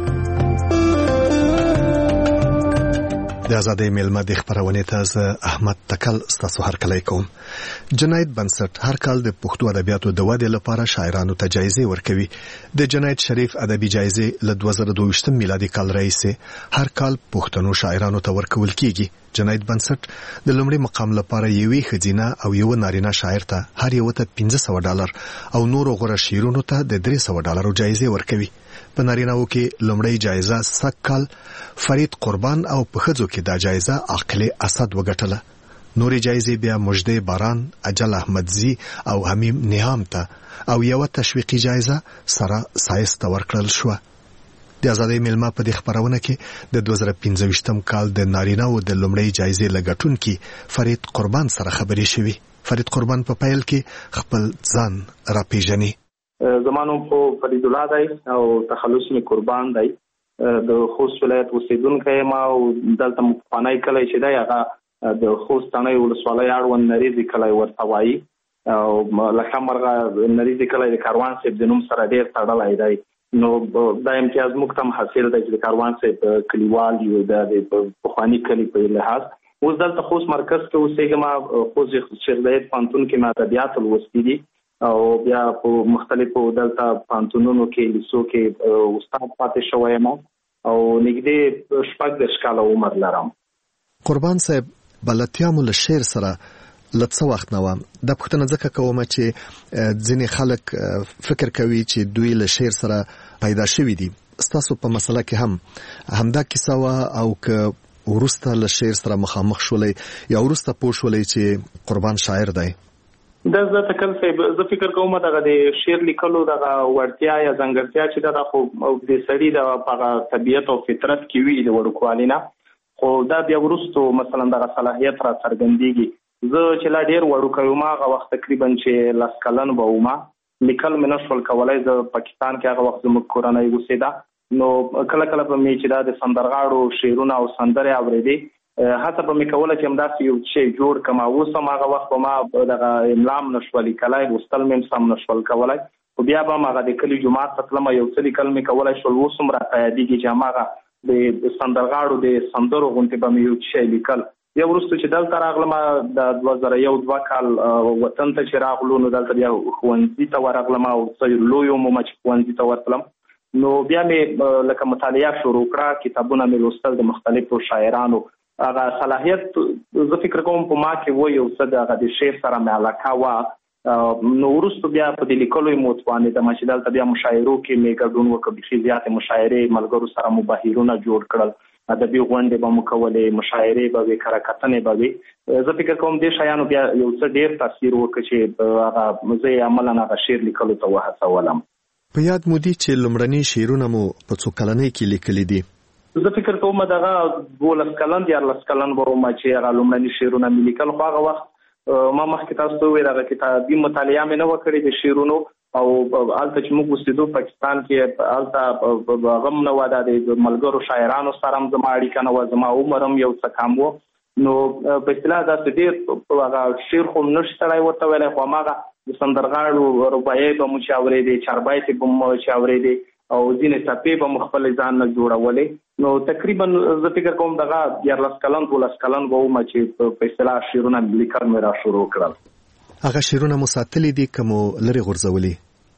د ازادۍ ملمه د خبرونې ته زه احمد تکل ستاسو هرکلی کوم. جنایت بنسټ هر کال د پښتو ادبیاتو د ودې لپاره شاعرانو ته جایزې ورکوي. د جنایت شریف ادبي جایزې له دوه زره دوه میلادي کال راهیسې هر کال پښتنو شاعرانو ته ورکول کیږي. جنایت بنسټ د لومړي مقام لپاره یوې ښځینه او یو نارینه شاعر ته هر یو ته پنځه سوه ډالر او نورو غوره شعرونو ته د درې سوه ډالرو جایزې ورکوي. په نارینه‌وو کې لومړی جایزه سږ کال فرید قربان او په ښځو کې دا جایزه عاقل اسد وګټله. نورې جایزې بیا مجدي باران، اجل احمدزي او حمیم نیام ته او یو تشویقي جایزه سره سایس ته ورکړل شو. د ازادۍ ملمه په دې خبرونه کې د دوه زره پنځه کال د نارینه‌وو د لومړی جایزې لګټونکي فرید قربان سره خبرې شوې. فرید قربان په پیل کې خپل ځان راپیژني. زمانو په فرید الله دی او تخلص می قربان دی. د خوست ولایت اوسیدونکی ما او دلته مفانای کلی چې دی هغه د خوست تنه ولسوالۍ اړوند نریزي کلی ورته وایي او لکه مرغه نریزي کلی د کاروان صاحب د نوم سره ډېر تړلی دی. نو دا امتیاز موږ ته حاصل دی چې د کاروان صاحب کلیوال یو د پخواني کلي په لحاظ. اوس دلته خوست مرکز کې اوسېږم. خوست شیخ پوهنتون کې ما ادبیات لوستي دي او بیا په مختلفو دلته پوهنتونونو کې لیسو کې استاد پاتې شوی یم او نږدې شپږ دېرش کاله عمر لرم. قربان صاحب بلدتیا مو له شعر سره له څه وخت نه وه؟ دا پوښتنه ځکه کوم چې ځینې خلک فکر کوي چې دوی له شعر سره پیدا شوي دي. ستاسو په مسله کې هم همدا کیسه وه او که وروسته له شعر سره مخامخ شولئ یا وروسته پوه شولئ چې قربان شاعر دی؟ دا زه تکل صاحب زه فکر کوم دغه د شعر لیکلو دغه وړتیا یا ځانګړتیا چې دا خو د سړي د هغه طبیعت او فطرت کې وي د وړوکوالي نه، خو دا بیا وروستو مثلا دغه صلاحیت را څرګندېږي. زه چې لا ډېر وړوکی وم هغه وخت تقریبا چې لس کلن به وم، لیکل مې نه شول کولی. زه پاکستان کې هغه وخت زموږ کورنۍ اوسېده، نو کله کله به مې چې دا د سندرغاړو شعرونه او سندرې اورېدې هڅه به مې کوله چې همداسې یو شی جوړ کړم. اوس هم هغه وخت به ما دغه املا هم نه شوه لیکلی، لوستل مې هم سم نه شول کولی، خو بیا به هم هغه د کلي جومات ته تلم یو څه لیکل مې کولی شول. اوس هم راته یادېږي چې هماغه د سندرغاړو د سندرو غوندې به مې یو شی لیکل. بیا وروسته چې دلته راغلم د دوه زره یو دوه کال وطن ته چې راغلو نو دلته بیا ښوونځي ته ورغلم او څه لوی وم چې ښوونځي ته ورتلم. نو بیا مې لکه مطالعه شروع کړه، کتابونه مې لوستل د مختلفو شاعرانو. هغه صلاحیت زه فکر کوم په ما کې و یو څه د هغه د شعر سره مې علاقه وه. نو وروسته بیا په دې لیکلو یې مو وتوانېدم چې دلته بیا مشاعرو کې مې ګډون وکړ. بیخي زیاتې مشاعرې ملګرو سره مو بهیرونه جوړ کړل، ادبي غونډې به مو کولې، مشاعرې به وې، کره کتنې به وې. زه فکر کوم دې شیانو بیا یو څه ډېر تاثیر وکړ چې هغه زه یې عملاً هغه شعر لیکلو ته وهڅولم. په یاد مو دي چې لومړني شعرونه مو په څو کلنۍ کې لیکلي دي؟ زه فکر کوم دغه دولس کلن دیارلس کلن به وم چې هغه لومړني شعرونه مې لیکل، خو هغه وخت ما مخکې تاسو ته وویل هغه کتابي مطالعه مې نه وه کړې د شعرونو، او هلته چې موږ اوسېدو پاکستان کې هلته هغه هم نه وه، دا د ملګرو شاعرانو سره هم زما اړیکه نه وه، زما عمر هم یو څه کم و. نو په اصطلاح داسې ډېر هغه شعر خو نه شي سړی ورته ویلی، خو هماغه د سندرغاړو رباعیې به مو چې اورېدې، چاربیتې به مو چې اورېدې او ځینې څپې به مو خپلې ځان نه جوړولې. نو تقریبا زه فکر کوم دغه دیارلس کلن دولس کلن به وم چې په اصطلاح شعرونه لیکل مې را شروع کړل. هغه شعرونه مو ساتلي دي که مو لرې غورځولي؟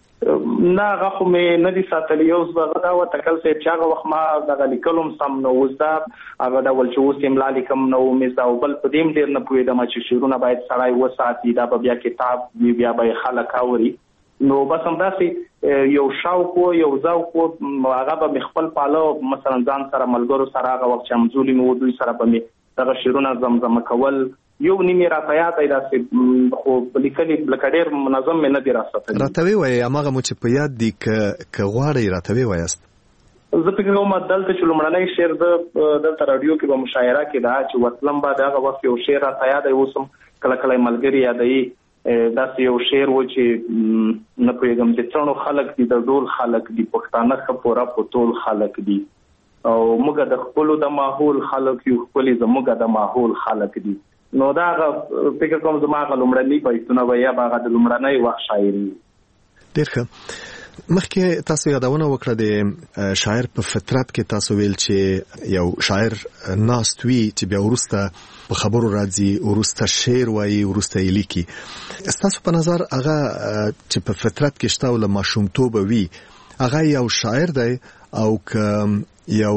نه هغه خو مې نه دي ساتلي. یو هغه دا وه تکل صاحب چې هغه وخت ما دغه لیکلو هم سم نه اوس دا هغه ډول چې اوس املا لیکم نه و مې زده، او بل په دې هم ډېر نه پوهېدم چې شعرونه باید سړی وساتي، دا به بیا کتاب وي، بیا به یې خلک اوري. نو بس همداسې یو شوق و، یو ذوق و، هغه به مې خپل پاله مثلا ځان سره ملګرو سره هغه وخت چې همزولي مې و دوی سره به مې دغه شعرونه زمزمه کول. یو نیمې راته یاد دی داسې، خو لیکلي لکه ډېر منظم مې نه دي راستلي. راته ووایئ هماغه مو چې په یاد دي که غواړئ راته ووایاست. زه فکر کوم دلته چې لومړنی شعر زه دلته راډیو کې به مشاعره کې ده چې وتلم به د هغه وخت یو شعر راته یاد دی، اوس هم کله کله ملګری یادوي داسې یو شعر و چې نه پوهېږم د څڼو خلک دي د ډول خلک دي پښتانه ښه پوره په ټول خلک دي او موږ د خپلو د ماحول خلک یو ښکلي زموږ د ماحول خلک دي. نو دا هغه فکر کوم زما هغه لومړني بیتونه به یا به هغه د لومړنۍ وخت شاعري. ډېر ښه. مخکې تاسو یادونه وکړه د شاعر په فطرت کې تاسو ویل چې یو شاعر ناست وي چې بیا وروسته په خبرو راځي وروسته شعر وایي وروسته یې لیکي. ستاسو په نظر هغه چې په فطرت کې شته او له ماشومتوبه وي هغه یو شاعر دی او که یو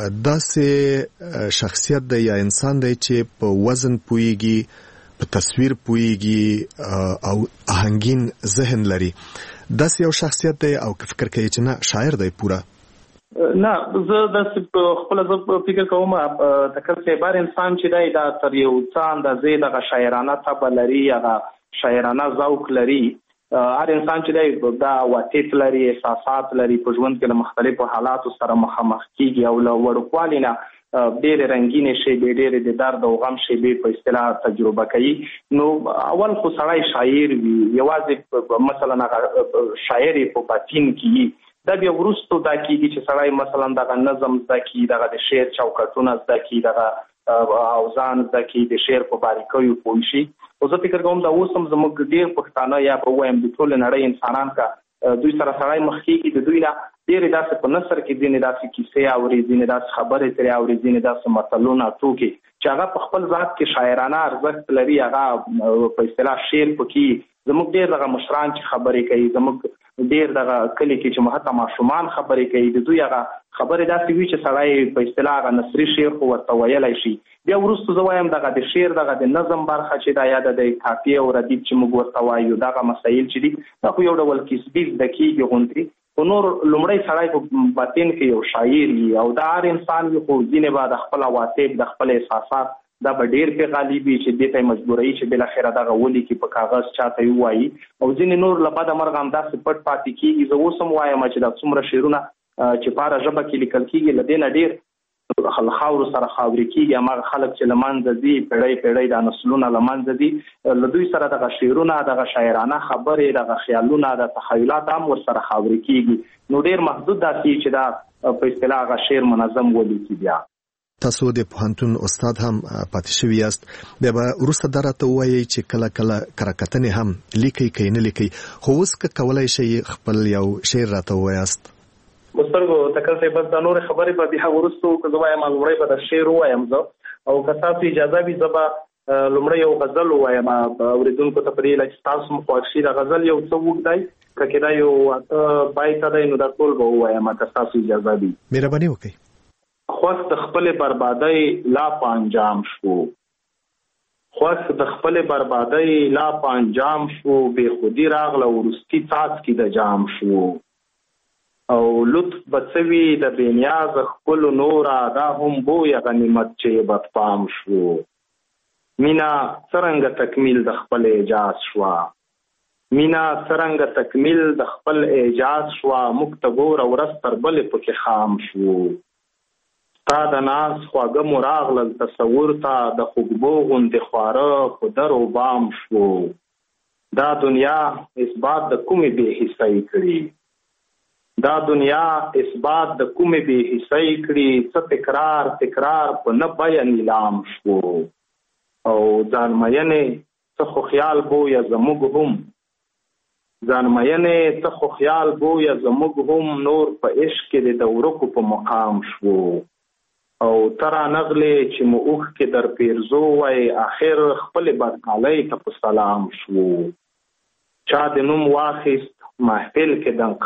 داسې شخصیت دی یا انسان دی چې په وزن پوهیږي په تصویر پوهیږي او آهنګین ذهن لري داسې یو شخصیت دی او که فکر کوي چې نه شاعر دی پوره؟ نه زه داسې خپله زه فکر کوم تکل بار انسان چې دی دا تر یو څه اندازې دغه شاعرانه طبع لري هغه شاعرانه ذوق لري. هر انسان چې دی دا عواطف لري احساسات لري په ژوند کې له مختلفو حالاتو سره مخامخ کیږي او له وړوکوالي نه ډېرې رنګینې شیبې ډېرې د درد او غم شیبې په اصطلاح تجربه کوي. نو اول خو سړی شاعر وي یوازې مثلا شاعر په باطن کې دا بیا وروستو دا کېږي چې سړی مثلا دغه نظم زده کړي دغه د شعر چوکاټونه زده کړي دغه اوزان زده کړي د شعر په باریکیو پوه شي. او زه فکر کوم دا اوس هم زموږ ډېر پښتانه یا به ووایم د ټولې نړۍ انسانان که دوی سره سړی مخ کېږي د دوی نه ډېرې داسې په نثر کې ځینې داسې کیسې اوري ځینې داسې خبرې ترې اوري ځینې داسې متلونه ټوکې چې هغه په خپل ذات کې شاعرانه ارزښت لري هغه په اصطلاح شعر پکې زموږ ډېر دغه مشران چې خبرې کوي زموږ ډېر دغه کلي کې چې حتی ماشومان خبرې کوي د دوی هغه خبرې داسې وي چې سړی په اصطلاح هغه نثري شعر خو ورته ویلی شي. بیا وروسته زه وایم دغه د شعر دغه د نظم برخه چې دا یا د قافیې او ردیف چې موږ ورته وایو دغه مسایل چې دي دا خو یو ډول کسبي زده کېږي غوندې خو نور لومړی سړی په باطن کې یو شاعر وي او دا هر انسان وي خو ځینې به د خپل عواطف د خپل احساسات دا به ډېر پې غالب وي چې دې ته یې مجبوروي چې بالاخره دغه ولیکي په کاغذ چاته یې ووایي او ځینې نور له بده مرغه همداسې پټ پاتې کېږي. زه اوس هم وایم چې دا څومره شعرونه چې په هره ژبه کې لیکل کېږي له دې نه ډېر له خاورو سره خاورې کېږي هماغه خلک چې له منځه ځي پیړۍ پیړۍ دا نسلونه له منځه ځي له دوی سره دغه شعرونه دغه شاعرانه خبرې دغه خیالونه د تخیلات هم ورسره خاورې کېږي. نو ډېر محدود داسې چې دا په اصطلاح هغه شعر منظم ولیکي. بیا تاسو د پوهنتون استاد هم پاتې شوي یاست بیا به وروسته دا راته ووایئ چې کله کله کره هم لیکئ که نه لیکئ خو اوس که کولی شئ خپل یو شعر راته ووایاست؟ مسترګو تکل صاحب بس دا نورې خبرې به بیا وروستو که زه وایم لومړی به د شعر ووایم زه او که تاسو اجازه وي زه به لومړی یو غزل ووایم اورېدونکو ته په دې هیله چې تاسو هم خوښ شي. د غزل یو څه اوږد دی که کېدای یو اته بیته دی نو دا ټول به ووایم که تاسو اجازه وي. مهرباني وکړئ. خوښ د خپلې بربادۍ لا په انجام شو خوښ د خپلې بربادۍ لا په انجام شو بې خودي راغله وروستي څاڅکي د جام شو او لطف به څه وي د بې نیازه ښکلو نوره دا هم بویه غنیمت چې بدپام شو مینا څرنګه تکمیل د خپل اعجاز شوه مینا څرنګه تکمیل د خپل اعجاز شوه موږ ته ګوره ورځ تر بلې پکې خام شو تا د ناز خواږه مو راغلل تصور ته د خوږبو غوندې خواره په در و بام شو دا دنیا اثبات د کومې بې حسۍ کړي دا دنیا اثبات د کومې بې حسۍ کړي څه تکرار تکرار په نه بیه نیلام شو او ځانمینې څه خو خیال بویه زموږ هم ځانمینې څه خو خیال بویه زموږ هم نور په عشق کې د ورکو په مقام شو او ترا نغلې چې مو اوښکې در پیرزو وای آخر خپلې بدحالۍ ته په سلام شو چا د نوم واخیست محفل کې دن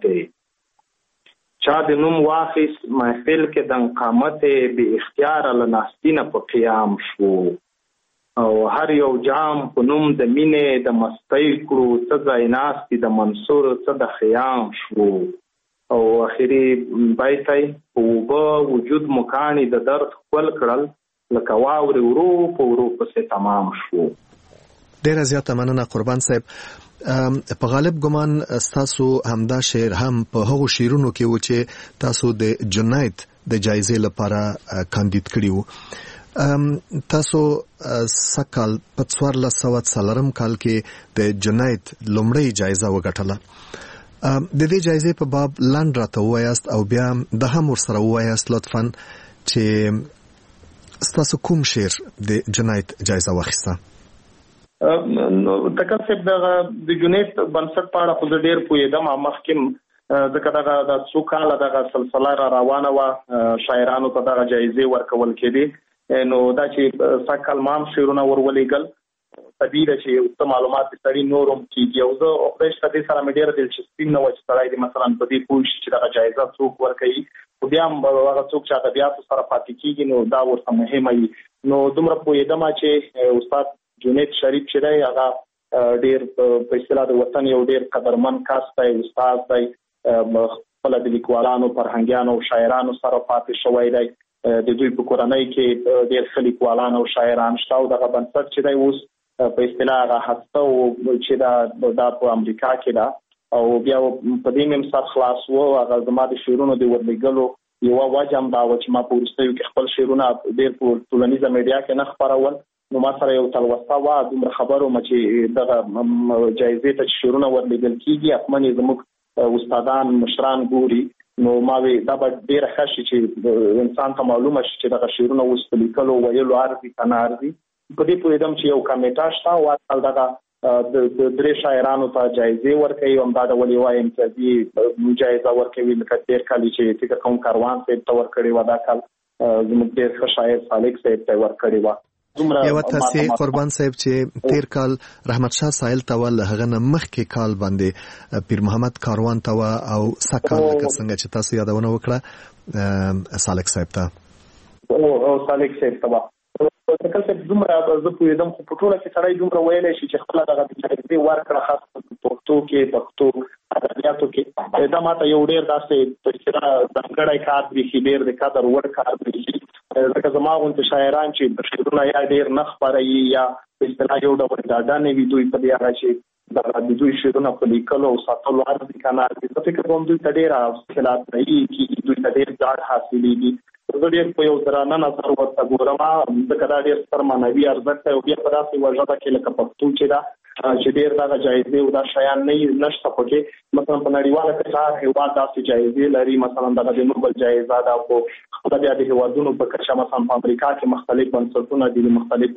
قامتې چا د نوم واخیست محفل کې دن قامتې بې اختیاره له ناستینه په قیام شو او هر یو جام په نوم د مینې د مستۍ کړو څه ځای ناستي د منصور څه د خیام شو او اخري بیتی په اوبه وجود مکانی د درد خپل کړل لکه واورې ورو په ورو پسې تمام شو. ډېره زیاته مننه قربان صاحب. په غالب ګمان ستاسو همدا شعر هم په هغو شعرونو کې و چې تاسو د جنایت د جایزې لپاره کاندید کړي وو. تاسو سکال په څوارلس سوه څلورم کال کې د جنید لومړی جایزه وګټله. د دې جایزې په باب لاند راته ووایاست او بیا د هم ورسره ووایاست لطفا چې ستاسو کوم شعر د جنید جایزه واخیسته. تکل صاحب د جنید بنسټ په اړه خو زه ډېر پوهېدم. مخکې ځکه دغه د څو کاله دغه سلسله را روانه وه، شاعرانو ته دغه جایزې ورکول کېدې، نو دا چې سږ ما هم شعرونه ور ولېږل، طبیعي ده چې یو څه معلومات د سړي نور هم کېږي. او زه خدای شته دې سره مې ډېره دلچسپي نه وه چې سړی دې مثلا په دې پوه شي چې دغه جایزه څوک ورکوي، خو بیا هم هغه څوک چې ادبیاتو سره پاتې کېږي نو دا ورته مهمه وي. نو دومره پوهېدم چې استاد جنید شریف چې دی هغه ډېر په اصطلاح د وطن یو ډېر قدرمن کس دی، استاد دی، خپل د لیکوالانو، فرهنګیانو او شاعرانو سره پاتې شوی دی. د دوی په کورنۍ کې ډېر ښه لیکوالان او شاعران شته او دغه بنسټ چې دی اوس په اصطلاح هغه هسته چې دا دا په امریکا کې ده او بیا په دې مې سر خلاص و. هغه زما د شعرونو د ورلېږلو یوه وجه هم دا وه چې ما په وروستیو کې خپل شعرونه ډېر په ټولنیزه میډیا کې نه خپرول، نو ما سره یو تلوسه وه، دومره خبر وم چې دغه جایزې ته چې شعرونه ورلېږل کېږي حتما یې زموږ استادان مشران ګوري، نو ما وی دا به ډېره ښه شي چې انسان ته معلومه شي چې دغه شعرونه اوس په لیکلو ویلو ارزي که نه ارزي. په دې پوهېدم چې یو کمیټه شته او اصل دغه د درې شاعرانو ته جایزې ورکوي، همدا ډول یوه امتیازي جایزه ورکوي، لکه تېر کال چې فکر کوم کاروان صاحب ته ورکړې وه، دا کال زموږ ډېر ښه شاعر سالک صاحب ته ورکړې وه. یو تاسې قربان صاحب چې تیر کال رحمت شاه سایل ته ول هغه نه مخکې کال باندې پیر محمد کاروان ته او سکال لکه څنګه چې تاسو یادونه وکړه سالک صاحب ته او سالک صاحب ته تکل صاحب دومره زه پوهېدم، خو په ټوله کې سړی دومره ویلی شي چې خپله دغه جایزې ورکړه، خاص په پښتو کې، پښتو ادبیاتو کې دا ماته یو ډېر داسې په اصطلاح ځانګړی کار برېښي، ډېر د قدر وړ کار برېښي. ځکه زما غوندې شاعران چې شعرونه یا ډېر نه خپروي یا په اصطلاح یو ډول ډاډه نه وي دوی په دې هغه چې د دوی شعرونه په لیکلو او ساتلو ارزي که نه ارزي، زه فکر کوم دوی ته ډېره حوصله افزایي کېږي، دوی ته ډېر ډاډ حاصلېږي. زه ډېر په یو درانه نظر ورته ګورم، ځکه دا ډېر ستر معنوي ارزښت دی او بیا په داسې یوه ژبه کې لکه پښتو چې ده چې ډېر دغه جایزې او دا شیان نه نشته پکې. مثلا په نړیواله کچه هر هېواد داسې جایزې لري، مثلا دغه د نوبل جایزه ده، خو خپله بیا د هېوادونو په کچه مثلا په امریکا کې مختلف بنسټونه دي، د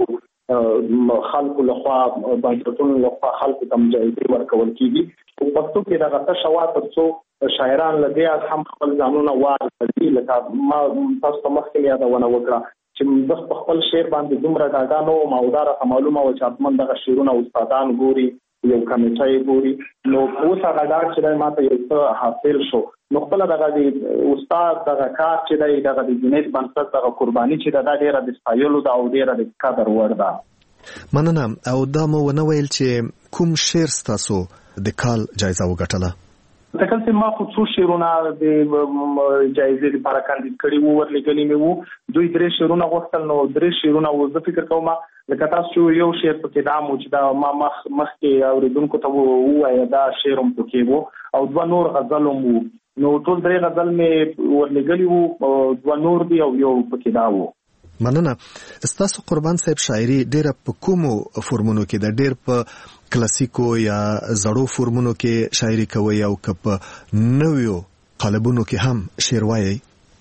مختلفو خلکو لخوا بنسټونو لخوا خلکو ته جایزې ورکول کېږي. په پښتو کې دغه تشه وه تر څو شاعران له دې هم خپل ځانونه واخلي، لکه ما تاسو ته مخکې یادونه وکړه چې زه په خپل شعر باندې دومره ډاډه نه وم او دا راته معلومه وه چې حتما دغه شعرونه استادان ګوري، یو کمیټه یې ګوري، نو اوس هغه ډاډ چې دی ما ته یو څه حاصل شو. نو خپله دغه د استاد دغه کار چې دی، دغه د جنید بنسټ دغه قرباني چې ده، دا ډېره د ستایلو ده او ډېره د قدر وړ ده. مننه. او دا مو ونه ویل چې کوم شعر ستاسو د کال جایزه وګټله؟ تکل صاحب ما خو څو شعرونه د جایزې لپاره کاندید کړي وو، ورلېږلي مې وو. دوی درې شعرونه غوښتل، نو درې شعرونه وو. زه فکر کوم لکه تاسو چې یو شعر پکې دا مو چې دا ما مخ مخکې اورېدونکو ته ووایه دا شعر هم پکې وو او دوه نور غزل هم وو. نو ټول درې غزل مې ورلېږلي وو، دوه نور دي او یو پکې دا وو. مننه. ستاسو قربان صاحب شاعري ډېره په کومو فورمونو کې ده؟ ډېر په کلاسیکو یا زړو فورمونو کې شاعري کوي او که په نویو قالبونو کې هم شعر وایي؟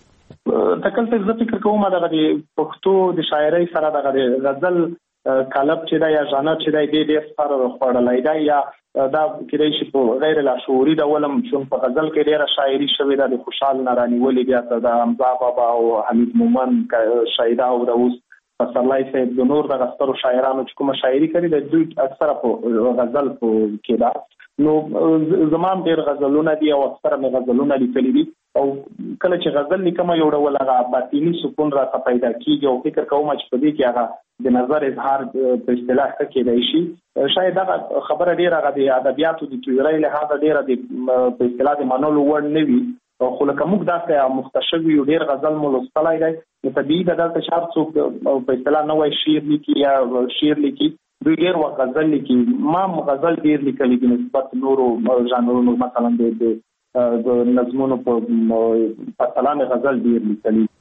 تکل صاحب زه فکر کوم دغه د پښتو د شاعرۍ سره دغه د غزل قالب چې دی یا ژانر چې دی ډېر ډېر سره خوړلی دی، یا دا کېدای شي په غیر لاشعوري ډول هم چون په غزل کې ډېره شاعري شوې ده، د خوشحال نارانیولې، بیا د حمزه بابا او حمید مومند، شهیده او د اوس پسرلی صاحب، د نور دغه سترو شاعرانو چې کومه شاعري کړې ده دوی اکثره په غزل کې ده. نو زما هم ډېر غزلونه دي او اکثره مې غزلونه لیکلي دي او کله چې غزل لیکم یو ډول هغه باطني سکون راته پیدا کېږي او فکر کوم چې په دې کې هغه د نظر اظهار په اصطلاح ښه کېدای شي. شاید هغه خبره ډېره هغه د ادبیاتو د تیورۍ لحاظه ډېره د په اصطلاح د منلو وړ نه وي، خو لکه موږ داسې مختصر یو ډېر غزل مو لوستلی دی، نو طبیعي ده دلته چې هر څوک په اصطلاح نوی شعر لیکي یا شعر لیکي، دوی ډېر وخت غزل لیکي. ما هم غزل ډېر لیکلی دي نسبت نورو ژانرونو، مثلا د نظمونو په پرتله مې غزل ډېر لیکلي.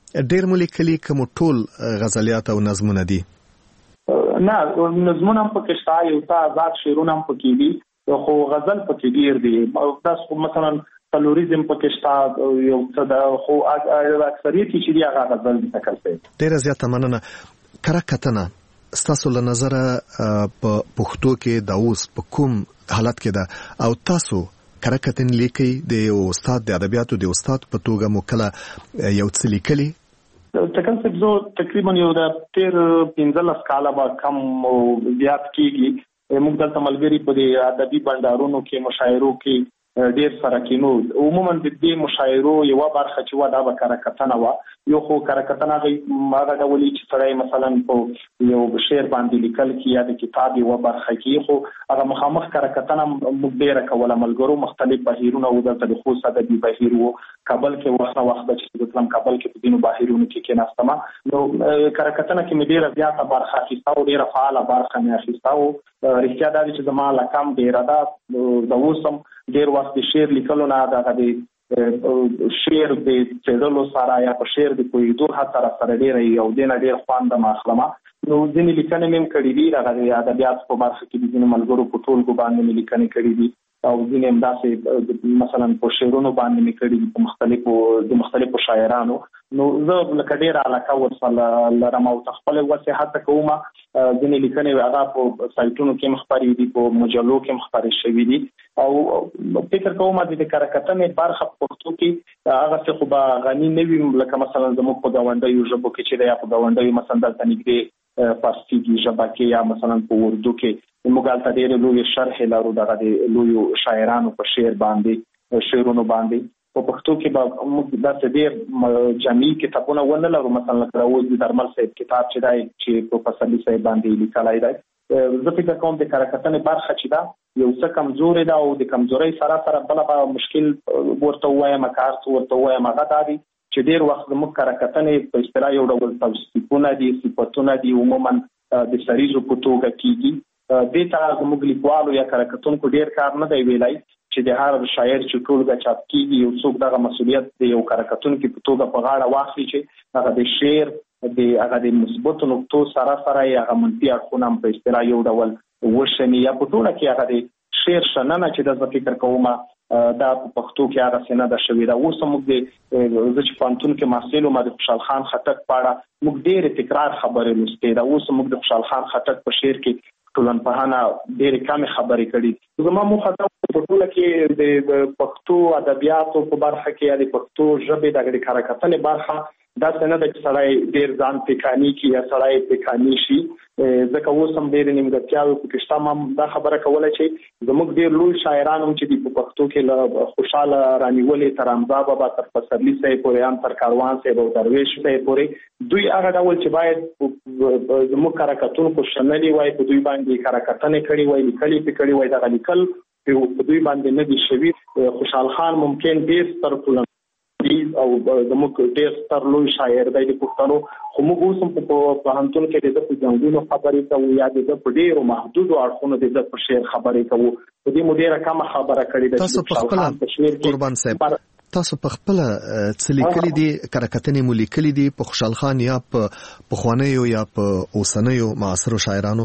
ډېر مو لیکلي کوم ټول غزلیات او نظمونه دي؟ نه نظمونه هم پکې شته، یو څه آزاد شعرونه هم پکې دي، خو غزل پکې ډېر دي. تاسو مثلا کلوریزم پکې شته یو څه ده، خو اکثریت چې دی هغه غزل دي تکل شي. ډېره زیاته مننه. کره کتنه ستاسو له نظره په پښتو کې د اوس په کوم حالت کې ده او تاسو کره کتن لیکي د یو استاد د ادبیاتو د استاد په توګه مو کله یو څه لیکلي؟ تکل څه زه تقریبا یو د تیر پنځلس کاله به کم زیات کېږي. موږ دلته ملګري په دې ادبي بندارونو کې مشاعرو کې ډېر سره کینو. عموما د دې مشاعرو یو برخه چې و دا به کره کتنه وه. یو خو کره کتنه هغه ډول چې سړی مثلا په یو شعر باندې لیکل کې یا د کتاب یو برخه کې، خو هغه مخامخ کره کتنه موږ ډېره کوله. ملګرو مختلف بهیرونه و، دلته د خوست ادبي بهیر و، کابل کې وخت وخت چې د اسلام کابل کې په دینو بهیرونو کې کېناستم، نو کره کتنه کې مې ډېره زیاته برخه اخیسته او ډېره فعاله برخه مې اخیسته. او رښتیا دا چې زما لکم ډېره ده، د اوس هم ډېر وخت د شعر لیکلو نه دغه د شعر د څېړلو سره یا په شعر د پوهېدو هڅه راسره ډېره یو دې نه ډېر خوند م اخلم. نو ځینې لیکنې مې هم کړي دي، دغه د ادبیاتو په برخه کې د ځینې ملګرو په ټولګو باندې مې لیکنې کړي دي او ځینې هم داسې مثلا په شعرونو باندې مې کړي دي په مختلفو د مختلفو شاعرانو. نو زه لکه ډېره علاقه ورسره لرم او خپله وسې هڅه کوم ځینې لیکنې هغه په سایټونو کې هم خپرې دي، په مجلو کې هم خپرې شوي دي. او فکر کوم د کره کتنې برخه په پښتو کې هغه څه خو به غني نه وي، لکه مثلا زموږ په ګاونډیو ژبو کې چې دی، یا په ګاونډیو مثلا دلته نږدې فارسي ژبه کې یا مثلا په اردو کې موږ هلته ډېرې لویې شرحې لرو دغه د لویو شاعرانو په شعر باندې شعرونو باندې. په پښتو کې به موږ داسې ډېر جامع کتابونه ونه لرو، مثلا لکه اوس د درمل صاحب کتاب چې دی چې په پسرلي صاحب باندې لیکلی دی. زه فکر کوم د کره کتنې برخه چې ده یو څه کمزورې ده او د کمزورۍ سره سره بله به مشکل ورته ووایم کار څه ورته ووایم هغه دا دی چې ډېر وخت زموږ کره کتنې په اصطلاح یو ډول توصیفونه دي، صفتونه دي، عموما د سریزو په توګه کېږي. دې ته زموږ لیکوالو یا کره کتونکو ډېر کار نه دی ویلی چې د هر شاعر چې ټولګه چاپ کېږي یو څوک دغه مسؤلیت د یو کره کتونکي په توګه په غاړه واخلي چې هغه د شعر د هغه د مثبتو نقطو سره سره یې هغه منفي اړخونه هم په اصطلاح یو ډول وشني یا په ټوله کې هغه د شعر شننه چې د زه فکر کوم دا په پښتو کې هغه څه نه ده شوې ده. اوس موږ د زه چې پوهنتون کې محصل وم د خوشحال خان خټک په اړه موږ ډېرې تکرار خبرې لوستې ده. اوس موږ د خوشحال خان خټک په شعر کې ټولنپوهنه ډېرې کمې خبرې کړي. زما موخه دا په ټوله کې د پښتو ادبیاتو په برخه کې یا د پښتو ژبې د کره کتنې برخه داسې نه ده چې سړی ډېر ځان پیکاني کړي یا سړی پیکاني شي، ځکه اوس هم ډېرې نیمګړتیاوې پکې شته. ما دا خبره کوله چې زموږ ډېر لوی شاعران هم چې دي په پښتو کې له خوشحاله رانیولې تر حمزه بابا تر پسرلي صاحب پورې هم تر کاروان صاحب او درویش صاحب پورې دوی هغه ډول چې باید زموږ کره کتونکو شنلي وای، په دوی باندې کره کتنې کړي وای، لیکلي پې کړي وای، دغه لیکل په دوی باندې نه دي شوي. خوشحال خان ممکن ډېر ستر ټولن او زموږ ډېر ستر لوی شاعر دی د پښتنو، خو موږ اوس هم په پوهنتون کې د ده په جنګونو خبرې کوو یا د ده په ډېرو محدودو اړخونو د ده په شعر خبرې کوو. په دې مو ډېره کمه خبره کړې ده. تاسو په خپله قربان صاحب تاسو په خپله څه لیکلي دي، کره کتنې مو لیکلي دي په خوشحال خان یا په پخوانیو یا په اوسنیو معاصرو شاعرانو؟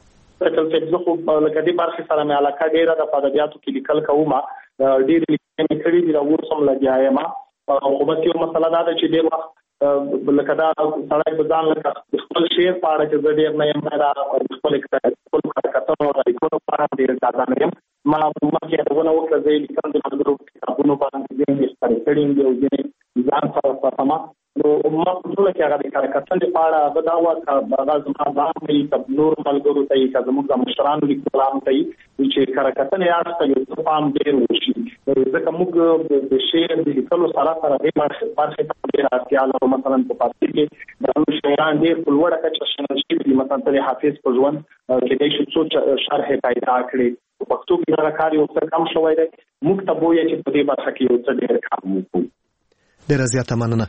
زه خو لکه دې برخې سره مې علاقه ډېره ده، په ادبیاتو کې لیکل کوم، ډېرې لیکنې کړي دي، اوس هم لګیا یم. خو بس یو مسله دا ده چې ډېر وخت لکه دا سړی به ځان لکه د خپل شعر په اړه چې زه ډېر نه یم، دا د خپلو کره کتنو او لیکنو په اړه ډېر ډاډه نه یم. ما مخکې یادونه وکړه زه یې لیکم د ملګرو کتابونو باندې ځینې یې خپرې کړي دي او ځینې ځان سره ساتم. نو ما په ټوله کې هغه د کره کتنې په اړه هغه دا وه که هغه زما ځان ته یي که نور ملګرو ته یي که زموږ د مشرانو لیکوالانو ته یي چې کره کتنې اړخ ته یو څه پام ډېر وشي، ځکه موږ د شعر د لیکلو سره سره دې برخې ته ډېره اړتیا لرو. مثلا په فارسي کې د نور شاعران ډېر په لوړه کچه شنل شوي دي، مثلا د حافظ په ژوند کېدای شي څو شرحې پیدا کړي. په پښتو کې دغه کار یو څه کم شوی دی، موږ ته بویه چې په دې برخه کې یو څه ډېر کار وکړو. ډېره زیاته مننه.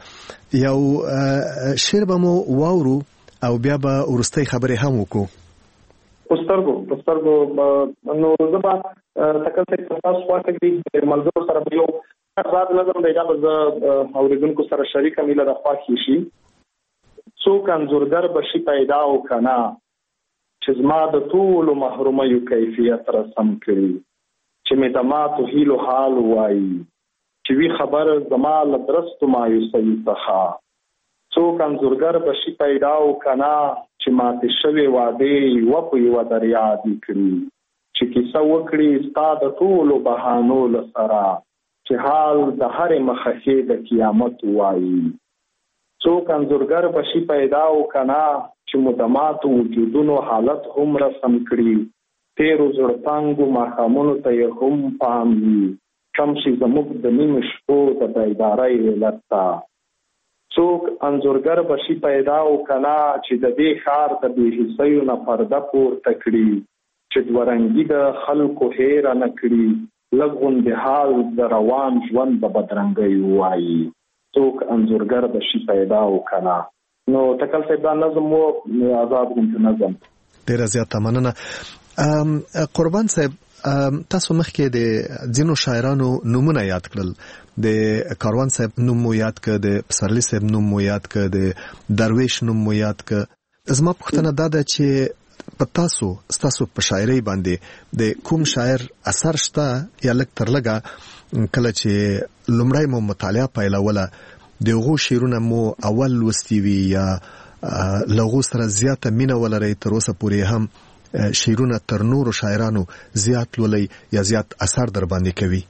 یو شعر به مو واورو او بیا به وروستۍ خبرې هم وکړو. په سترګو په سترګو نو زه به تکل ته تاسو خواته کې د ملګرو سره به یو آزاد نظم دی دا به اوریدونکو سره شریک مله د خوښي شي. څوک انځورګر بشي پیدا او کنا چې زما د ټولو محرومیو کیفیت رسم کړي، چې مې د ماتو هیلو حال وایي، چې وی خبر زما له درستو مایوسۍ څخه. څوک انځورګر بشي پیدا او کنا چې ماتې شوې وعدې یوه په یوه در یادې کړي، چې کیسه وکړي ستا د ټولو بهانو له سره، چې حال د هرې مخکې د قیامت وایي. څوک انځورګر بشي پیدا او کنا چې مداماتو وجودونو حالت هم رسم کړي، تیرو زړتانګو ماښامونو ته یې هم پام وي، کم شي زموږ د نیمې شپو د بیدارۍ علت ته. څوک انځورګر بشي پیدا او کنا چې د دې ښار د بې حسیو نه پرده پورته کړي، چې دوه رنګي د خلکو هیره نه کړي، لږ غوندې حال د روان ژوند د بدرنګۍ وایي. څوک انځورګر بشي پیدا او کنا. نو ټکل صاحب دا نظم و آزاد غوندې نظم. ډېره زیاته مننه. قربان صاحب تاسو مخکې د ځینو شاعرانو نومونه یاد کړل، د کاروان صاحب نوم مو یاد کړ، د پسرلی صاحب نوم مو یاد کړ، د درویش نوم مو یاد کړ. زما پوښتنه دا ده چې په تاسو ستاسو په شاعرۍ باندې د کوم شاعر اثر شته یا لږ تر لږه کله چې لومړی مو مطالعه پیلوله د هغو شعرونه مو اول لوستي وي یا له هغو سره زیاته مینه ولرئ تر اوسه پورې هم شعرونه تر نورو شاعرانو زیات لولئ یا زیات اثر در باندې کوي؟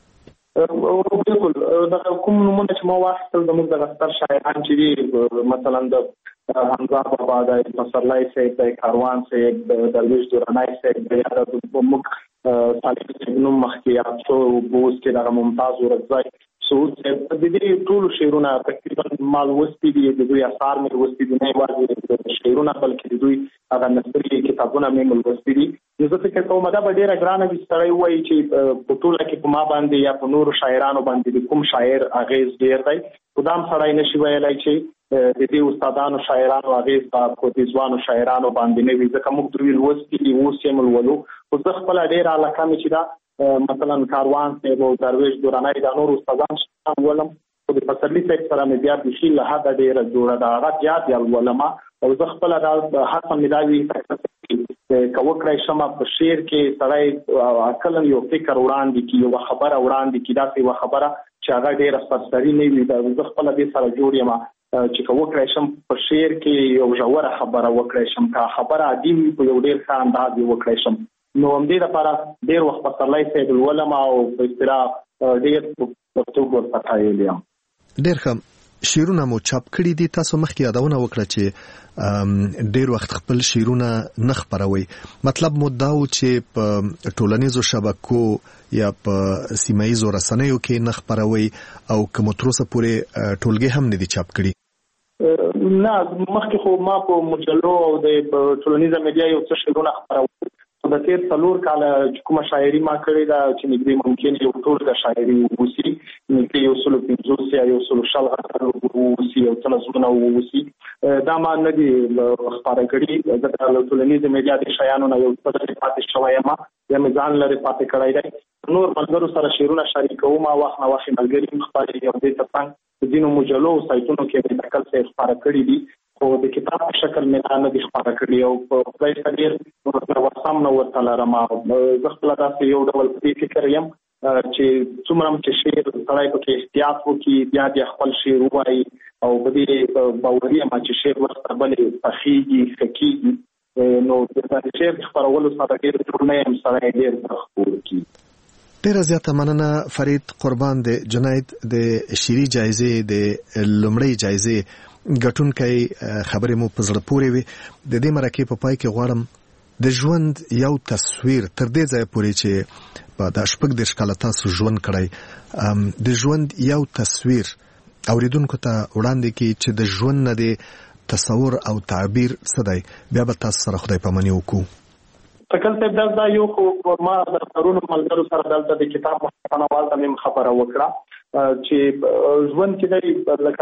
بالکل دا کوم نومونه چې ما واخیستل زموږ دغه ستر شاعران چې دي، مثلا د حمزه بابا، د پسرلی صاحب، د کاروان صاحب، د درویش درانی صاحب، یا د موږ طالب صاحب نوم مخکې یاد شو، اوس کې دغه ممتاز ورکزی سعود صاحب، د دې ټولو شعرونه تقریبا ما لوستي دي، د دوی اثار مې لوستي دي، نه یوازې شعرونه بلکې د دوی هغه نثري کتابونه مې لوستي دي. نو زه فکر کوم دا به ډېره ګرانه وي سړی ووایي چې په ټوله کې په ما باندې یا په نورو شاعرانو باندې د کوم شاعر اغېز ډېر دی، خو دا هم سړی نشي ویلی چې د دې استادانو شاعرانو اغېز به په دې ځوانو شاعرانو باندې نه وي، ځکه موږ دوی لوستي دي، اوس یې هم لولو. خو زه خپله ډېره علاقه مې چې دا مثلا کاروان صاحب او درویش درانی دا نور استادان شته ولم، خو د پسرلي صاحب سره مې بیا بیخي له حده ډېره جوړه ده، هغه بیا بیا لولمه. او زه خپله دا هڅه مې دا وي که وکړی شمه په شعر کې سړی عقلا یو فکر وړاندې کړي، یوه خبره وړاندې کړي، داسې یوه خبره چې هغه ډېره سرسري نه وي. زه خپله دې سره جوړ یم چې که وکړی شم په شعر کې یو ژوره خبره وکړی شم، که خبره عادي وي په یو ډېر ښه انداز یې وکړی شم. نو همدې لپاره ډېر وخت پسرلی صاحب لولم او په اصطلاح ډېر په توګه ورته ویلی یم. ډېر ښه. شعرونه مو چاپ کړي دي، تاسو مخکې یادونه وکړه چې ډېر وخت خپل شعرونه نه خپروئ. مطلب مو دا و چې په ټولنیزو شبکو یا په سیمه ییزو رسنیو کې نه خپروئ او که مو تر اوسه پورې ټولګې هم نه دي چاپ کړي؟ نه، مخکې خو ما په مجلو او د ټولنیزه میډیا یو څه شعرونه خپرول. د تېر څلور کاله چې کومه شاعري ما کړې ده چې نږدې ممکن یو ټولګه شاعري واوسي، نږدې یو سلو پنځوس یا یو سلو شل غزل واوسي، یو څه نظمونه واوسي، دا ما نه دي خپاره کړي، ځکه له ټولنیزې میډیا د شیانو نه یو څه لرې پاتې شوی یم یا مې ځان لرې پاتې کړی دی. نور ملګرو سره شعرونه شریکوم، وخت نه وخت ملګري هم خپرېږي او دې تر څنګ په ځینو مجلو او سایټونو کې مې ټکل صاحب خپاره کړي دي، خو د کتاب په شکل مې دا نه دي خپاره کړي او په خدای ته ډېر وسم نه ورته لرم. زه خپله داسې یو ډول په دې فکر یم چې څومره هم چې شعر سړی پکې احتیاط وکړي، بیا بیا خپل شعر ووایي او په دې باوري یم چې شعر ورسره بلې پخېږي، ښه کېږي. نو د شعر خپرولو سره ډېر جوړ نه یم، سړی ډېر خپور کړي. ډیره زیاته مننه فرید قربان. د جنید د شعري جایزې د لومړۍ جایزې ګټونکی خبرې مو په زړه پورې وي. د دې مرکې په پای کې غواړم د ژوند یو تصویر تر دې ځایه پورې چې په دا شپږ دېرش کاله تاسو ژوند کړی، د ژوند یو تصویر اوریدونکو ته وړاندې کړي چې د ژوند نه د تصور او تعبیر څه دی، بیا به تاسو سره خدای پاماني وکړو. تکل صاحب دا یو خو ما د پرونو ملګرو سره دلته د کتاب محتوا والته مې خبره وکړه چې ژوند کې دی لکه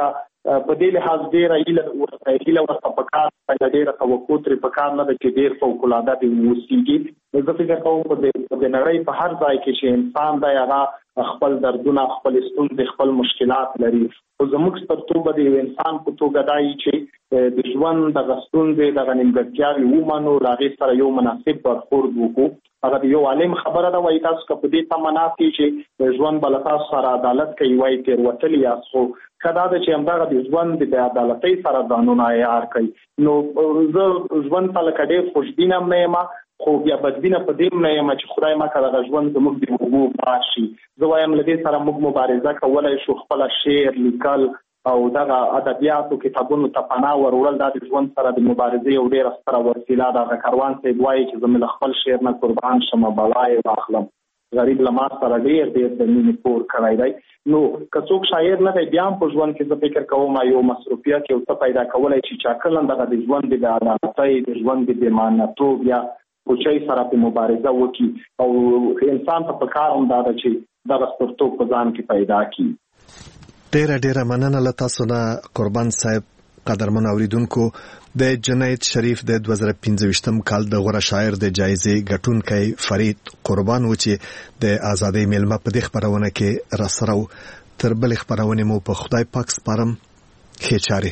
په دې لحاظ ډېره هیله ورته هیله ورته پکار ده، ډېره توقع ترې پکار نه ده چې ډېر فوق‌العاده دې وسیږي. زه فکر کوم په د نړۍ په هر ځای کې چې انسان دی هغه خپل دردونه، خپل ستونزې، خپل مشکلات لري. خو زموږ سترتوبه د یو انسان په توګه دا چې د ژوند دغه ستونزې، دغه نیمګړتیاوې ومنو، له هغې سره یو مناسب برخورد وکړو. هغه د یو عالم خبره ده، وایي تاسو که په دې تمه ناست یئ چې ژوند به له تاسو سره عدالت کوي، وایي تېروتلي یاست. خو ښه دا ده چې همدغه د ژوند د بې عدالتۍ سره ځانونه عیار کوي. نو زه ژوند ته لکه ډېر خوشبینه هم نه یم، خو بیا بدبینه په دې هم نه یم چې خدای مکړه دغه ژوند زموږ د اوږو بار شي. زه وایم له دې سره موږ مبارزه کولی شو، خپله شعر لیکل او دغه ادبیاتو کتابونو ته پناه وروړل دا د ژوند سره د مبارزې یو ډېره ستره وسیله ده. هغه کاروان صاحب وایي چې زه مې له خپل شعر نه قربان شم، بلا یې واخلم. غریب له ما سره ډېر ډېر د مینې پور کړی دی. نو که څوک شاعر نه دی، بیا هم په ژوند کې زه فکر کوم یو مصروفیت یو څه پیدا کولی شي چې کله دغه د ژوند د بېعدالتۍ، د ژوند د بېمعنیتوب یا پوچۍ سره په مبارزه وکړي. او انسان ته پکار هم دا ده چې دغه سترتوب په ځان کې پیدا کړي. ډیره ډیره مننه له تاسو نه قربان صاحب. قدرمن اوریدونکو، د جنید شریف د دوه زره پنځه ویشتم کال د غوره شاعر د جایزې ګټونکی فرید قربان و چې د ازادۍ میلمه په دې خپرونه کې راسره و. تر بلې خپرونې مو په خدای پاک سپارم. ښې چارې.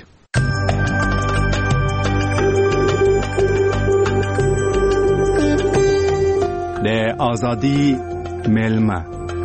د ازادۍ میلمه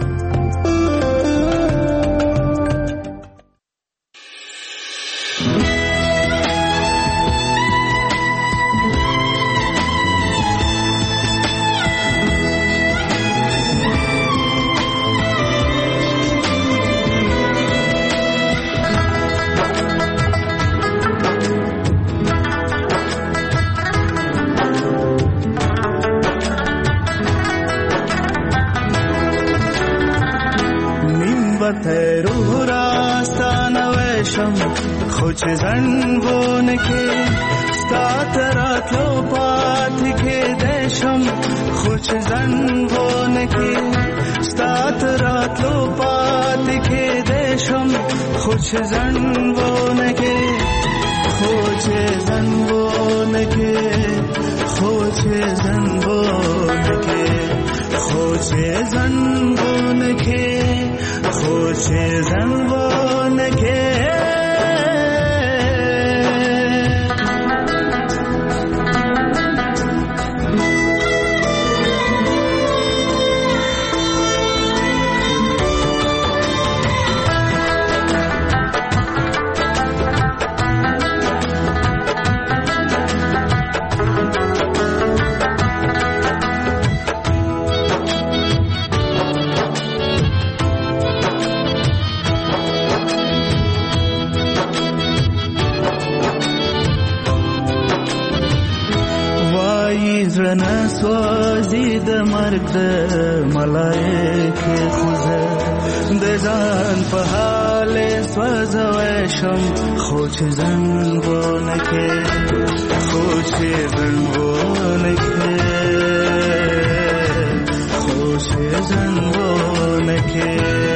تیرو راستانه وشم خوچ زنبون کې ستات راتلو پات کې دشم خوچ زنبون کې ستات راتلو پات کې دشم خوچ زنبون کې خوچ زنبون کې خوچ زنبون کې خوچ زنبون کې خوش زنبون که سوازی د مرګ د ملائکه خوزه د ځان په حال سوځوي شم خو چې زنګونه کې خو چې زنګونه کې خو چې زنګونه کې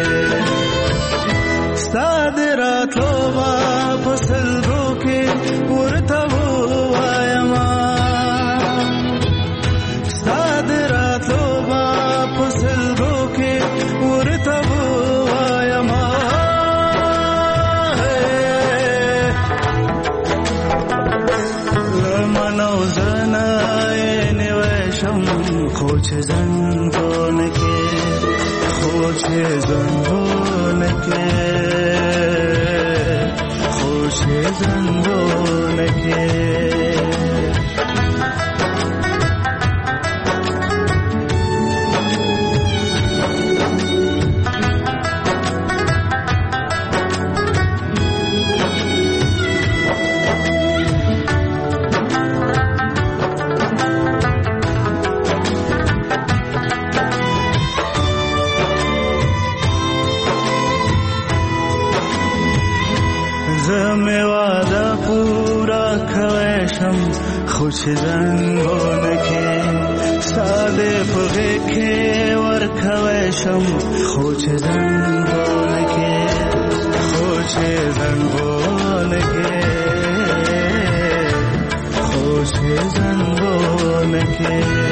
ستاد راتلو واپس روکه ورته وایم خوچ زنبون که خوچ زنبون که خوچ زنبون که خوش زنبون که ساده پغه که ورکوشم خوش زنبون که خوش زنبون کې